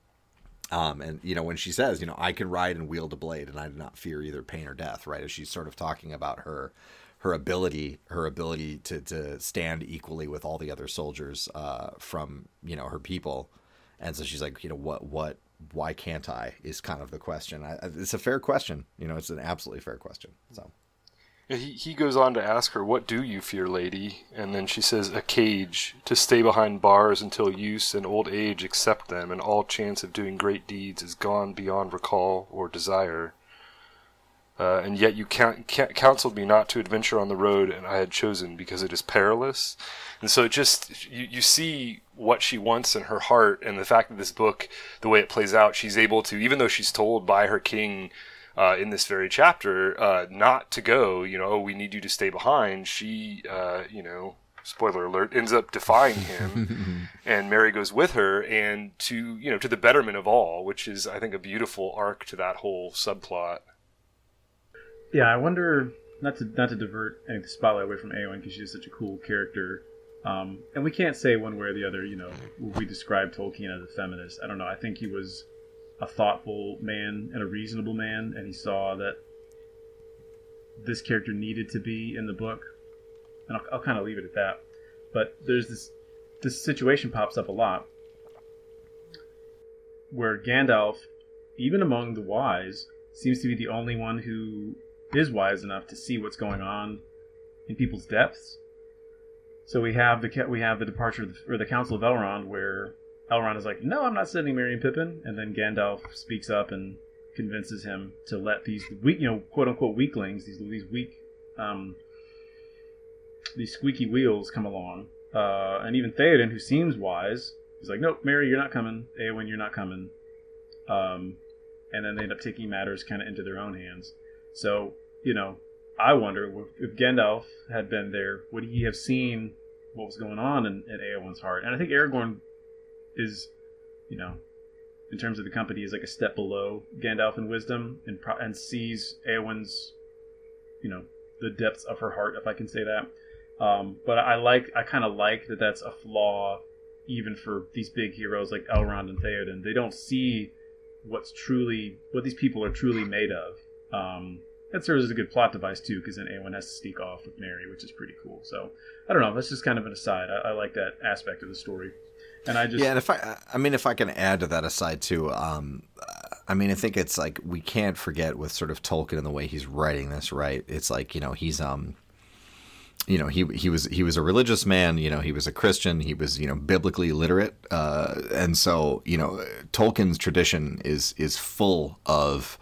Um, and, you know, when she says, you know, I can ride and wield a blade and I do not fear either pain or death, right? As she's sort of talking about her, her ability, her ability to, to stand equally with all the other soldiers, uh, from, you know, her people. And so she's like, you know, what, what, why can't I, is kind of the question. I, it's a fair question. You know, it's an absolutely fair question. So. He he goes on to ask her, "What do you fear, lady?" And then she says, "A cage, to stay behind bars until use and old age accept them, and all chance of doing great deeds is gone beyond recall or desire. Uh, and yet you can, can, counseled me not to adventure on the road, and I had chosen because it is perilous." And so it just, you, you see what she wants in her heart, and the fact that this book, the way it plays out, she's able to, even though she's told by her king, Uh, in this very chapter, uh, not to go, you know, oh, we need you to stay behind. She, uh, you know, spoiler alert, ends up defying him, and Merry goes with her, and to, you know, to the betterment of all, which is, I think, a beautiful arc to that whole subplot. Yeah, I wonder, not to not to divert any of the spotlight away from Éowyn, because she's such a cool character, um, and we can't say one way or the other, you know, we describe Tolkien as a feminist. I don't know, I think he was a thoughtful man and a reasonable man, and he saw that this character needed to be in the book, and I'll, I'll kind of leave it at that. But there's this this situation pops up a lot where Gandalf, even among the wise, seems to be the only one who is wise enough to see what's going on in people's depths. So we have the we have the departure of the, or the Council of Elrond, where Elrond is like, no, I'm not sending Merry and Pippin. And then Gandalf speaks up and convinces him to let these weak, you know, quote unquote weaklings, these these weak, um, these squeaky wheels come along. Uh, and even Theoden, who seems wise, he's like, nope, Merry, you're not coming. Éowyn, you're not coming. Um, and then they end up taking matters kind of into their own hands. So, you know, I wonder if Gandalf had been there, would he have seen what was going on in, in Éowyn's heart? And I think Aragorn is, you know, in terms of the company, is like a step below Gandalf in wisdom, and pro- and sees Éowyn's, you know, the depths of her heart, if I can say that. Um, but I like, I kind of like that that's a flaw, even for these big heroes like Elrond and Theoden. They don't see what's truly, what these people are truly made of. Um, that serves as a good plot device too, because then Éowyn has to sneak off with Merry, which is pretty cool. So I don't know, that's just kind of an aside. I, I like that aspect of the story. And I just yeah, and if I, I mean, if I can add to that aside too, um, I mean, I think it's like we can't forget with sort of Tolkien and the way he's writing this, right? It's like, you know, he's um, you know, he he was he was a religious man, you know, he was a Christian, he was, you know, biblically literate, uh, and so, you know, Tolkien's tradition is is full of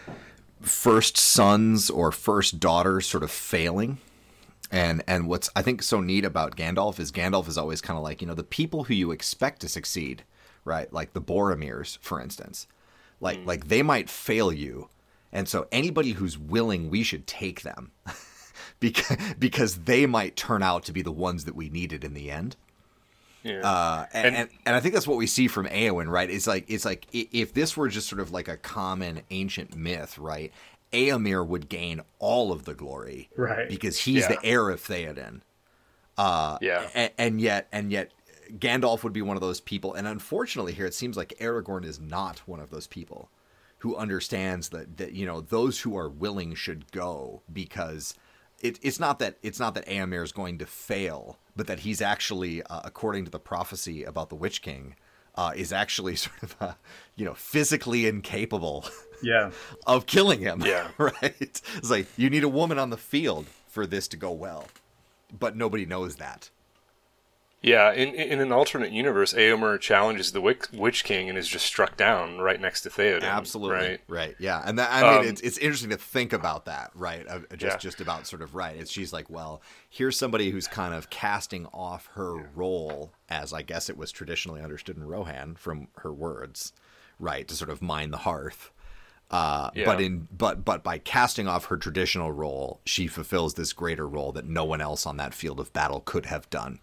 first sons or first daughters sort of failing. And and what's I think so neat about Gandalf is Gandalf is always kind of like, you know, the people who you expect to succeed, right? Like the Boromirs, for instance, like mm. like they might fail you, and so anybody who's willing, we should take them, because because they might turn out to be the ones that we needed in the end. Yeah. Uh, and, and, and and I think that's what we see from Éowyn, right? It's like it's like if this were just sort of like a common ancient myth, right? Éomer would gain all of the glory, right? Because he's yeah. the heir of Theoden. Uh, yeah, and, and yet, and yet, Gandalf would be one of those people. And unfortunately, here it seems like Aragorn is not one of those people who understands that that you know those who are willing should go, because it, it's not that it's not that Éomer is going to fail, but that he's actually, uh, according to the prophecy about the Witch King, uh, is actually sort of, uh, you know, physically incapable. Yeah. Of killing him. Yeah. Right. It's like you need a woman on the field for this to go well, but nobody knows that. Yeah, in in an alternate universe, Éomer challenges the Witch, Witch King and is just struck down right next to Theoden. Absolutely, right? right, yeah, and that, I mean, Um, it's it's interesting to think about that, right? Uh, just Yeah. just about sort of right. It's she's like, well, here's somebody who's kind of casting off her role as I guess it was traditionally understood in Rohan from her words, right? To sort of mind the hearth. Uh, Yeah. But in but but by casting off her traditional role, she fulfills this greater role that no one else on that field of battle could have done.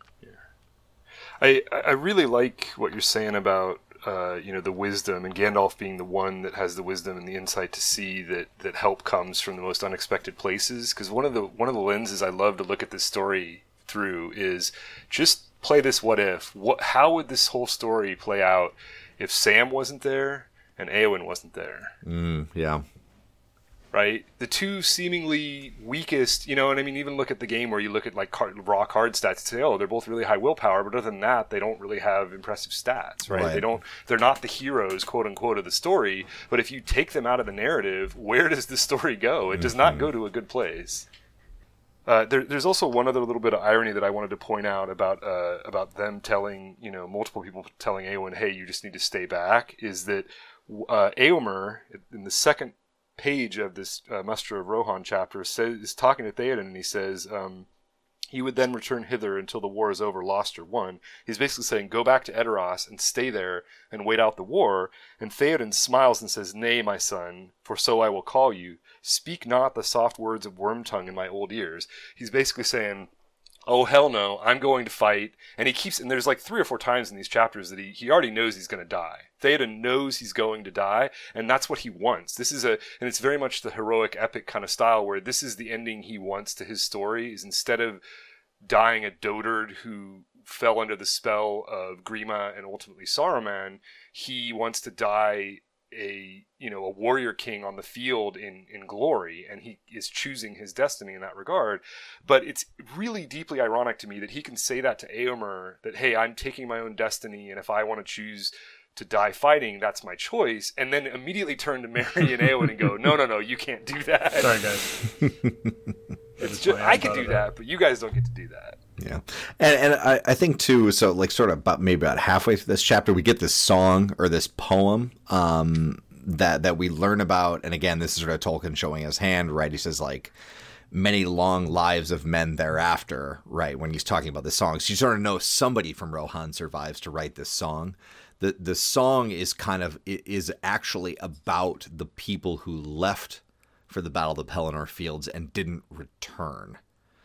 I, I really like what you're saying about uh, you know the wisdom and Gandalf being the one that has the wisdom and the insight to see that, that help comes from the most unexpected places. Because one of the one of the lenses I love to look at this story through is just play this what if. What how would this whole story play out if Sam wasn't there and Éowyn wasn't there? Mm, yeah. Right? The two seemingly weakest, you know, and I mean, even look at the game where you look at like card, raw card stats and say, oh, they're both really high willpower, but other than that, they don't really have impressive stats, right? Right. They don't, they're not the heroes, quote unquote, of the story, but if you take them out of the narrative, where does the story go? It does not go to a good place. Uh, there, there's also one other little bit of irony that I wanted to point out about uh, about them telling, you know, multiple people telling Éowyn, hey, you just need to stay back, is that uh, Éomer, in the second page of this uh, Muster of Rohan chapter, says is talking to Theoden, and he says um, he would then return hither until the war is over, lost or won. He's basically saying, go back to Edoras and stay there and wait out the war. And Theoden smiles and says, nay, my son, for so I will call you. Speak not the soft words of Wormtongue in my old ears. He's basically saying, oh, hell no, I'm going to fight. And he keeps, and there's like three or four times in these chapters that he, he already knows he's going to die. Theoden knows he's going to die, and that's what he wants. This is a, and it's very much the heroic epic kind of style where this is the ending he wants to his story, is instead of dying a dotard who fell under the spell of Grima and ultimately Saruman, he wants to die a you know a warrior king on the field in in glory, and he is choosing his destiny in that regard. But it's really deeply ironic to me that he can say that to Éomer, that hey, I'm taking my own destiny, and if I want to choose to die fighting, that's my choice, and then immediately turn to Merry and Éowyn and go, no no no, you can't do that. Sorry guys. It's just, I could do that, that, but you guys don't get to do that. Yeah, and and I, I think too. So like sort of about maybe about halfway through this chapter, we get this song or this poem um, that that we learn about. And again, this is sort of Tolkien showing his hand, right? He says like many long lives of men thereafter, right? When he's talking about the song, so you sort of know somebody from Rohan survives to write this song. The the song is kind of is actually about the people who left for the Battle of the Pelennor Fields and didn't return.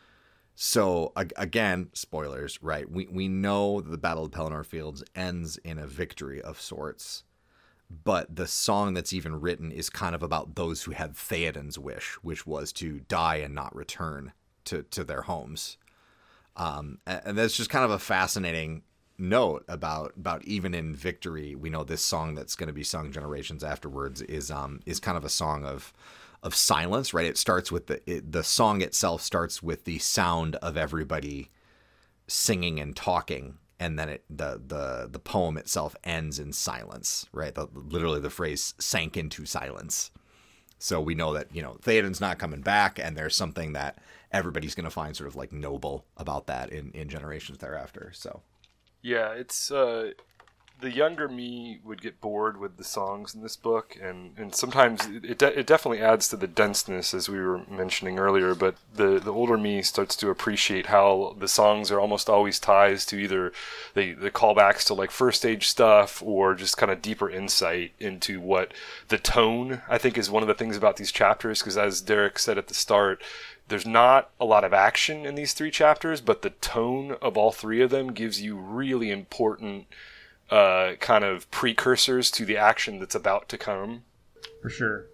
So again, spoilers, right? We we know that the Battle of the Pelennor Fields ends in a victory of sorts, but the song that's even written is kind of about those who had Theoden's wish, which was to die and not return to, to their homes. Um, and that's just kind of a fascinating note about about even in victory, we know this song that's going to be sung generations afterwards is um is kind of a song of. of silence, right? It starts with the it, the song itself starts with the sound of everybody singing and talking, and then it the the the poem itself ends in silence, right? The, literally, the phrase "sank into silence." So we know that you know Theoden's not coming back, and there's something that everybody's going to find sort of like noble about that in in generations thereafter. So yeah, it's. Uh... The younger me would get bored with the songs in this book, and, and sometimes it de- it definitely adds to the denseness, as we were mentioning earlier, but the, the older me starts to appreciate how the songs are almost always ties to either the, the callbacks to like first age stuff or just kind of deeper insight into what the tone, I think, is one of the things about these chapters, because as Derek said at the start, there's not a lot of action in these three chapters, but the tone of all three of them gives you really important uh, kind of precursors to the action that's about to come. For sure.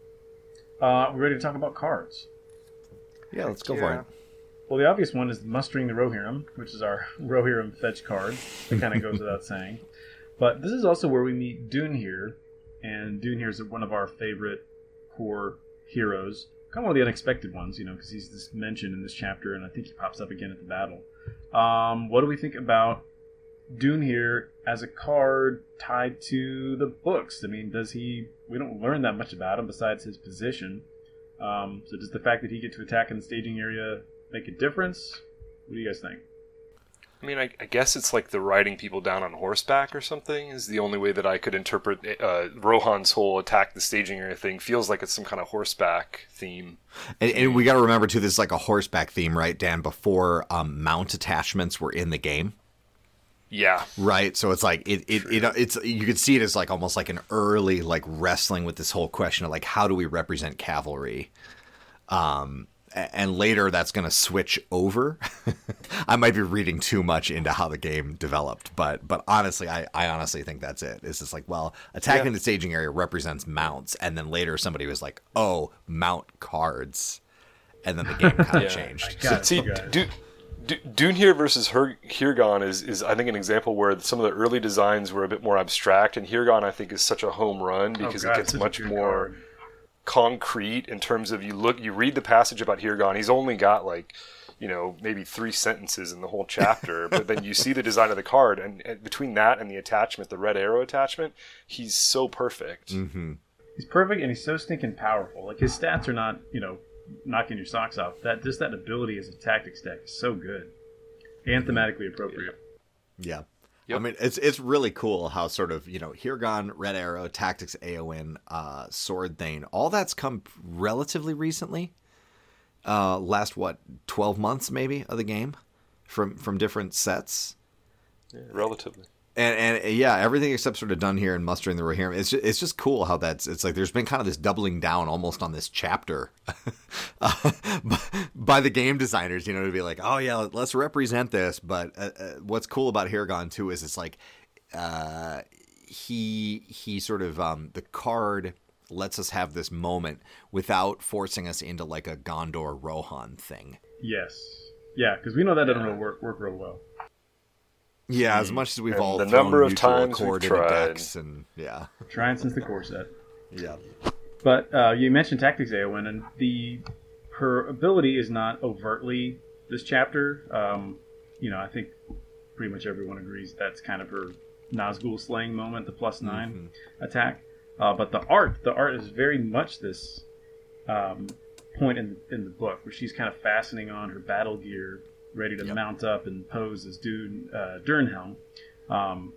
Uh, we're ready to talk about cards. Yeah, let's go yeah. for it. Well, the obvious one is Mustering the Rohirrim, which is our Rohirrim fetch card. It kind of goes without saying. But this is also where we meet Dunhir, and Dunhir is one of our favorite core heroes kind of one of the unexpected ones, you know, because he's just mentioned in this chapter, and I think he pops up again at the battle. Um, what do we think about Dunhir as a card tied to the books? I mean, does he... We don't learn that much about him besides his position. Um, so does the fact that he get to attack in the staging area make a difference? What do you guys think? I mean, I, I guess it's like the riding people down on horseback or something is the only way that I could interpret uh, Rohan's whole attack the staging area thing. Feels like it's some kind of horseback theme. And, and we got to remember, too, this is like a horseback theme, right, Dan, before um, mount attachments were in the game. Yeah. Right. So it's like it, it, it it's you could see it as like almost like an early like wrestling with this whole question of like, how do we represent cavalry? Um, and later that's going to switch over. I might be reading too much into how the game developed, but but honestly, I, I honestly think that's it. It's just like, well, attacking Yeah. the staging area represents mounts. And then later somebody was like, oh, mount cards. And then the game kind of Yeah. changed. Got it, See, you guys. do, do, Dunhir versus Her- Hirgon is, is, I think, an example where some of the early designs were a bit more abstract, and Hirgon, I think, is such a home run because Oh, God, it gets such a much good more card. concrete in terms of you look, you read the passage about Hirgon. He's only got like, you know, maybe three sentences in the whole chapter, but then you see the design of the card, and, and between that and the attachment, the red arrow attachment, he's so perfect. Mm-hmm. He's perfect, and he's so stinking powerful. Like, his stats are not, you know, knocking your socks off. That Just that ability as a tactics deck is so good. And thematically appropriate. Yeah. Yep. I mean, it's it's really cool how sort of, you know, Hirgon, Red Arrow, Tactics Aowen, uh, Sword Thane, all that's come relatively recently. Uh, last, what, twelve months maybe of the game from from different sets. Yeah, relatively. And, and yeah, everything except sort of done here and mustering the Rohirrim. It's just, it's just cool how that's, it's like there's been kind of this doubling down almost on this chapter uh, by the game designers, you know, to be like, oh yeah, let's represent this. But uh, uh, what's cool about Hirgon too is it's like uh, he, he sort of, um, the card lets us have this moment without forcing us into like a Gondor Rohan thing. Yes. Yeah, because we know that doesn't really work, work real well. Yeah, as much as we've And all the thrown number of mutual times we've accord into tried. decks and yeah, Trying since the core set. yeah. But uh, you mentioned Tactics Aowen, and the her ability is not overtly this chapter. Um, you know, I think pretty much everyone agrees that's kind of her Nazgul slaying moment, the plus nine Mm-hmm. attack. Uh, but the art, the art is very much this um, point in in the book where she's kind of fastening on her battle gear, ready to Yep. mount up and pose as Dun, uh, Durnhelm. Um,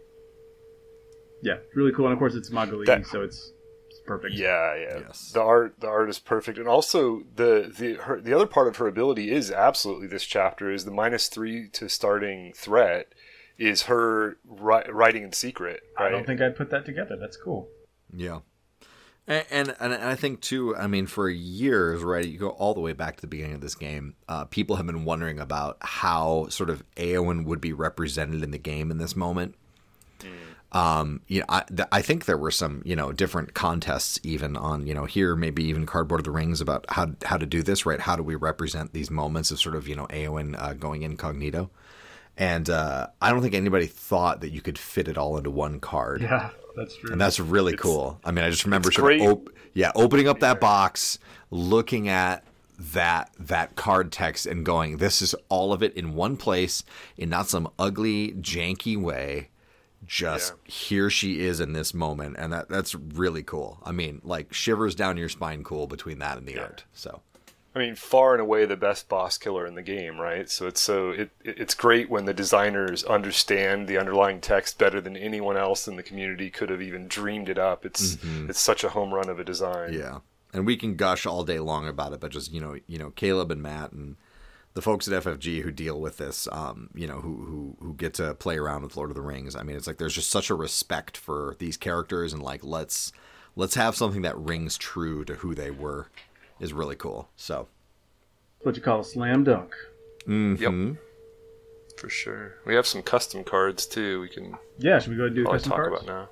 yeah, really cool. And of course, it's Magali, That- so it's, it's perfect. Yeah, yeah. Yes. The art, the art is perfect, and also the the her, the other part of her ability is absolutely this chapter is the minus three to starting threat is her ri- writing in secret. Right? I don't think I'd put that together. That's cool. Yeah. And, and and I think, too, I mean, for years, right, you go all the way back to the beginning of this game, uh, people have been wondering about how sort of Eowyn would be represented in the game in this moment. Mm. Um, you know, I, th- I think there were some, you know, different contests even on, you know, here, maybe even Cardboard of the Rings about how how to do this, right? How do we represent these moments of sort of, you know, Eowyn uh, going incognito? And uh, I don't think anybody thought that you could fit it all into one card. Yeah, that's true. And that's really It's- cool. I mean, I just remember it's sort of great. op- yeah, opening up that box, looking at that that card text and going, this is all of it in one place in not some ugly, janky way. Just Yeah. here she is in this moment. And that that's really cool. I mean, like shivers down your spine cool between that and the Yeah. art. So I mean, far and away the best boss killer in the game, right? So it's so it it's great when the designers understand the underlying text better than anyone else in the community could have even dreamed it up. It's it's such a home run of a design. yeah. And we can gush all day long about it, but just, you know, you know, Caleb and Matt and the folks at F F G who deal with this, um, you know, who, who who get to play around with Lord of the Rings. I mean, it's like there's just such a respect for these characters, and like let's let's have something that rings true to who they were is really cool. So, what you call a slam dunk. mhm. For sure. We have some custom cards too. We can Yeah, should we go ahead and do probably custom talk cards? about now.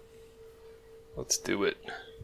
Let's do it.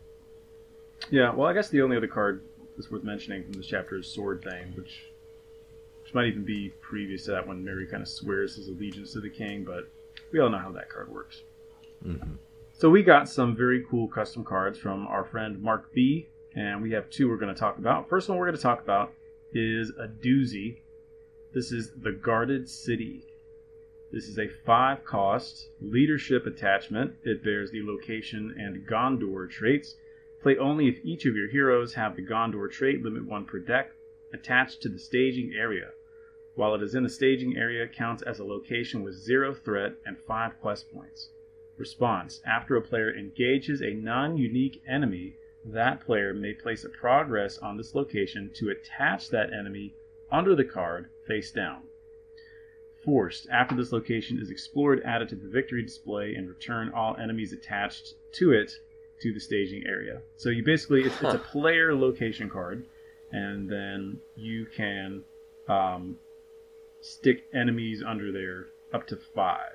Yeah, well, I guess the only other card that's worth mentioning from this chapter is Sword Thane, which which might even be previous to that when Mary kind of swears his allegiance to the king, but we all know how that card works. Mm-hmm. So we got some very cool custom cards from our friend Mark B. And we have two we're going to talk about. First one we're going to talk about is a doozy. This is the Guarded City. This is a five-cost leadership attachment. It bears the location and Gondor traits. Play only if each of your heroes have the Gondor trait, limit one per deck, attached to the staging area. While it is in the staging area, counts as a location with zero threat and five quest points. Response: after a player engages a non-unique enemy, that player may place a progress on this location to attach that enemy under the card face down. Forced: after this location is explored, add it to the victory display and return all enemies attached to it to the staging area. So you basically, it's, huh. it's a player location card, and then you can um, stick enemies under there up to five.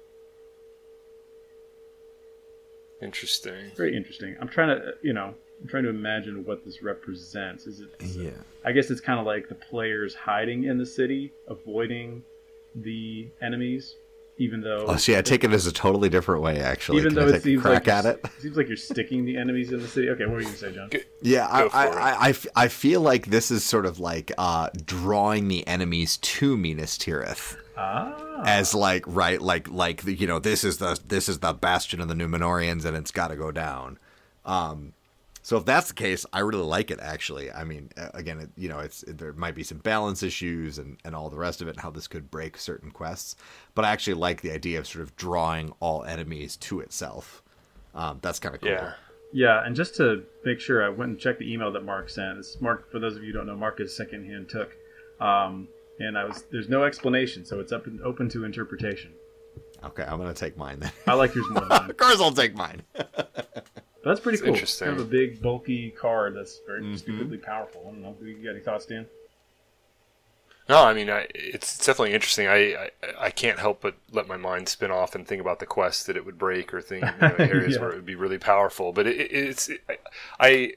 Interesting. Very interesting. I'm trying to, you know, I'm trying to imagine what this represents. Is it? Yeah. I guess it's kind of like the players hiding in the city, avoiding the enemies, even though. Oh, see, I take it as a totally different way. Actually, even Can though I it take seems a crack like at it. It seems like you're sticking the enemies in the city. Okay, what were you gonna say, John? Yeah, I, Go for I, it. I, I f- I feel like this is sort of like uh, drawing the enemies to Minas Tirith. Ah. As like right, like like the, you know, this is the this is the bastion of the Númenóreans, and it's got to go down. Um, so if that's the case, I really like it. Actually, I mean, again, it, you know, it's it, there might be some balance issues and, and all the rest of it, and how this could break certain quests. But I actually like the idea of sort of drawing all enemies to itself. Um, that's kind of cool. Yeah. Yeah, and just to make sure, I went and checked the email that Mark sent. It's Mark, for those of you who don't know, Mark is secondhand took. Um, and I was there's no explanation, so it's up and open to interpretation. Okay, I'm gonna take mine then. I like yours more than mine. Of course, I'll take mine. But that's pretty It's cool. interesting. Kind of a big, bulky card that's very Mhm. stupidly powerful. I don't know. You got any thoughts, Dan? No, I mean, I, it's definitely interesting. I, I I can't help but let my mind spin off and think about the quest that it would break, or think, you know, areas Yeah. where it would be really powerful. But it, it, it's it, I, I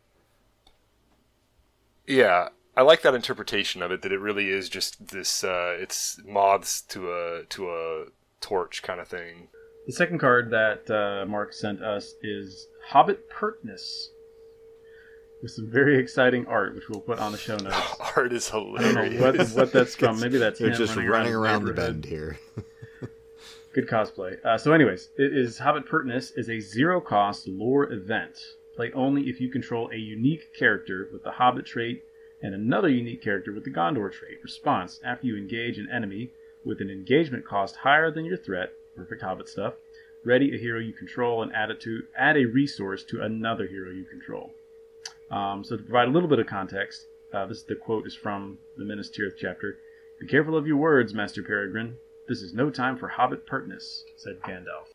yeah, I like that interpretation of it. That it really is just this. Uh, it's moths to a to a torch kind of thing. The second card that uh, Mark sent us is Hobbit Pertness, with some very exciting art, which we'll put on the show notes. Art is I don't hilarious. know what, what that's from. Maybe that's They're him just running, running around the neighborhood. bend here. Good cosplay. Uh, so anyways, it is Hobbit Pertness is a zero-cost lore event. Play only if you control a unique character with the Hobbit trait and another unique character with the Gondor trait. Response: after you engage an enemy with an engagement cost higher than your threat, perfect Hobbit stuff, ready a hero you control and add it to add a resource to another hero you control. Um, so to provide a little bit of context, uh, this the quote is from the Minas Tirith chapter. "Be careful of your words, Master Peregrine. This is no time for Hobbit Pertness," said Gandalf.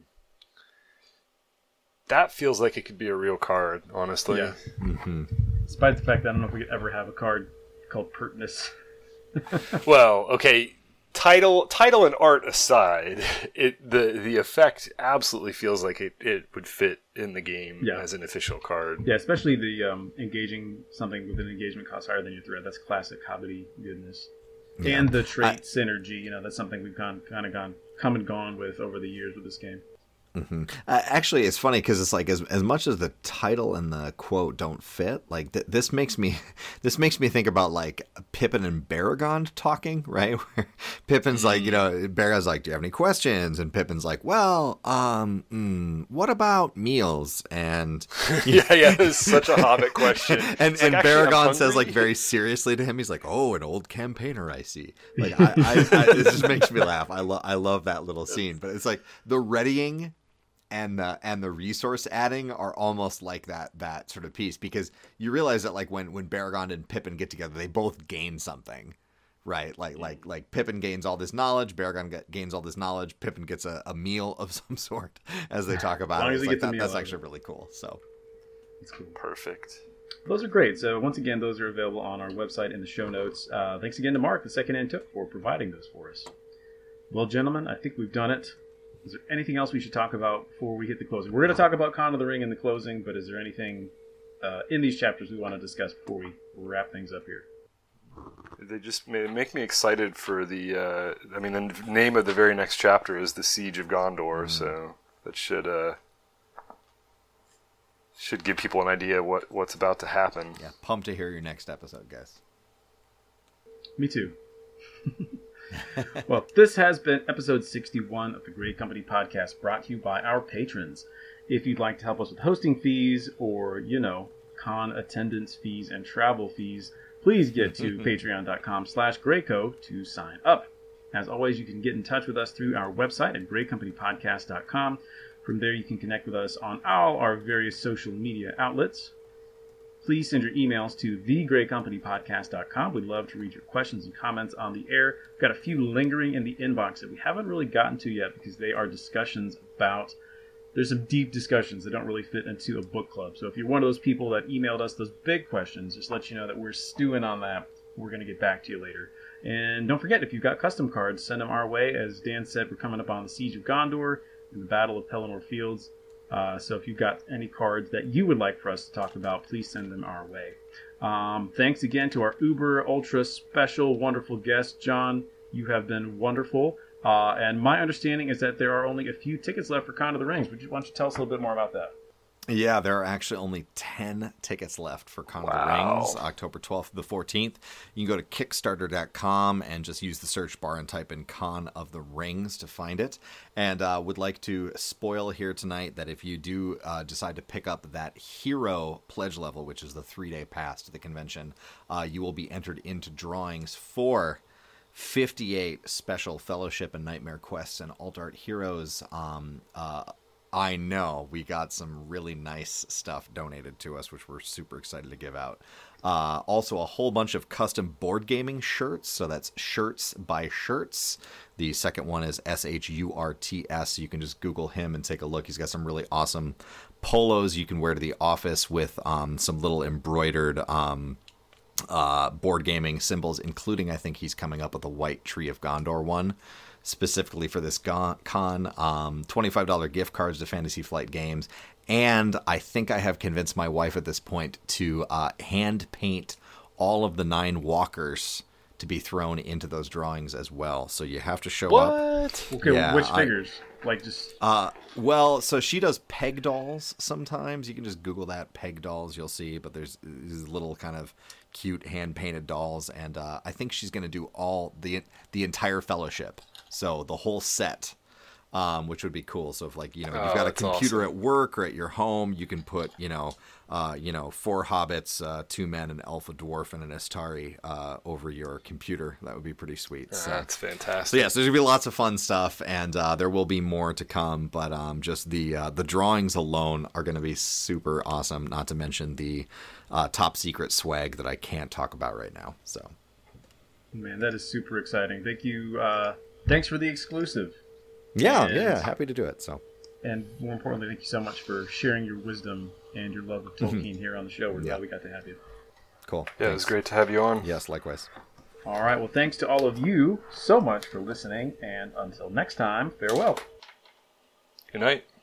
That feels like it could be a real card, honestly. Yeah. Mm-hmm. Despite the fact that I don't know if we could ever have a card called Pertness. Well, okay. Title, title, and art aside, it the the effect absolutely feels like it, it would fit in the game Yeah. as an official card. Yeah, especially the um, engaging something with an engagement cost higher than your threat. That's classic Hobbity goodness. Yeah. And the trait I- synergy, you know, that's something we've gone, kind of gone, come and gone with over the years with this game. Mm-hmm. Uh, actually, it's funny because it's like as as much as the title and the quote don't fit, like th- this makes me this makes me think about like Pippin and Baragond talking, right? Where Pippin's like, you know, Baragond's like, "Do you have any questions?" And Pippin's like, "Well, um, mm, what about meals?" And yeah, yeah, it's such a Hobbit question. and It's and like, actually, I'm Baragond says like hungry. very seriously to him, he's like, "Oh, an old campaigner, I see." Like I, I, I it just makes me laugh. I love I love that little scene, but it's like the readying and the and the resource adding are almost like that that sort of piece, because you realize that like when when Baragond and Pippin get together, they both gain something, right? Like like like Pippin gains all this knowledge, Baragond get, gains all this knowledge, Pippin gets a, a meal of some sort as they talk about As long it. as It's he like gets a that, meal that's out of actually it. really cool. So It's cool. Perfect. Those are great. So once again, those are available on our website in the show notes. Uh, thanks again to Mark, the second hand took, for providing those for us. Well, gentlemen, I think we've done it. Is there anything else we should talk about before we hit the closing? We're going to talk about Con of the Ring in the closing, but is there anything uh, in these chapters we want to discuss before we wrap things up here? They just ma- make me excited for the. Uh, I mean, the name of the very next chapter is the Siege of Gondor, so that should uh, should give people an idea what what's about to happen. Yeah, pumped to hear your next episode, guys. Me too. Well, this has been episode sixty-one of the Great Company Podcast, brought to you by our patrons. If you'd like to help us with hosting fees or, you know, con attendance fees and travel fees, please get to patreon.com slash Grayco to sign up. As always, you can get in touch with us through our website at great company podcast dot com. From there, you can connect with us on all our various social media outlets. Please send your emails to the great company podcast dot com. We'd love to read your questions and comments on the air. We've got a few lingering in the inbox that we haven't really gotten to yet because they are discussions about... There's some deep discussions that don't really fit into a book club. So if you're one of those people that emailed us those big questions, just let you know that we're stewing on that. We're going to get back to you later. And don't forget, if you've got custom cards, send them our way. As Dan said, we're coming up on the Siege of Gondor and the Battle of Pelennor Fields. Uh, so if you've got any cards that you would like for us to talk about, please send them our way. Um, thanks again to our uber, ultra special, wonderful guest, John. You have been wonderful. Uh, and my understanding is that there are only a few tickets left for Con of the Rings. Would you, why don't you tell us a little bit more about that? Yeah, there are actually only ten tickets left for Con of the Wow. Rings, October twelfth to the fourteenth. You can go to kickstarter dot com and just use the search bar and type in Con of the Rings to find it. And uh, would like to spoil here tonight that if you do uh, decide to pick up that Hero pledge level, which is the three-day pass to the convention, uh, you will be entered into drawings for fifty-eight special Fellowship and Nightmare Quests and Alt Art Heroes. Um, uh, I know we got some really nice stuff donated to us, which we're super excited to give out. Uh, also, a whole bunch of custom board gaming shirts. So that's Shirts by Shirts. The second one is S H U R T S. You can just Google him and take a look. He's got some really awesome polos you can wear to the office with um, some little embroidered um, uh, board gaming symbols, including, I think he's coming up with a White Tree of Gondor one specifically for this con. Um, twenty-five dollars gift cards to Fantasy Flight Games. And I think I have convinced my wife at this point to uh, hand paint all of the nine walkers to be thrown into those drawings as well. So you have to show what? up. Okay, Yeah, which I- figures? Like just... Uh, well, so she does peg dolls sometimes. You can just Google that, peg dolls, you'll see. But there's these little kind of cute hand-painted dolls. And uh, I think she's going to do all the the entire Fellowship. So the whole set, um, which would be cool. So if, like, you know, Oh, you've got a that's computer awesome. at work or at your home, you can put, you know, uh, you know, four hobbits, uh, two men, an elf, a dwarf, and an Astari uh, over your computer. That would be pretty sweet. So. That's fantastic. So yes, there's gonna be lots of fun stuff, and uh, there will be more to come. But um, just the uh, the drawings alone are gonna be super awesome. Not to mention the uh, top secret swag that I can't talk about right now. So Man, that is super exciting. Thank you. Uh, thanks for the exclusive. yeah, And- yeah, happy to do it. So And more importantly, thank you so much for sharing your wisdom and your love of Tolkien here on the show. We're Yeah. glad we got to have you. cool. Yeah, it was great to have you on. Yes, likewise. All right. Well, thanks to all of you so much for listening. And until next time, farewell. Good night.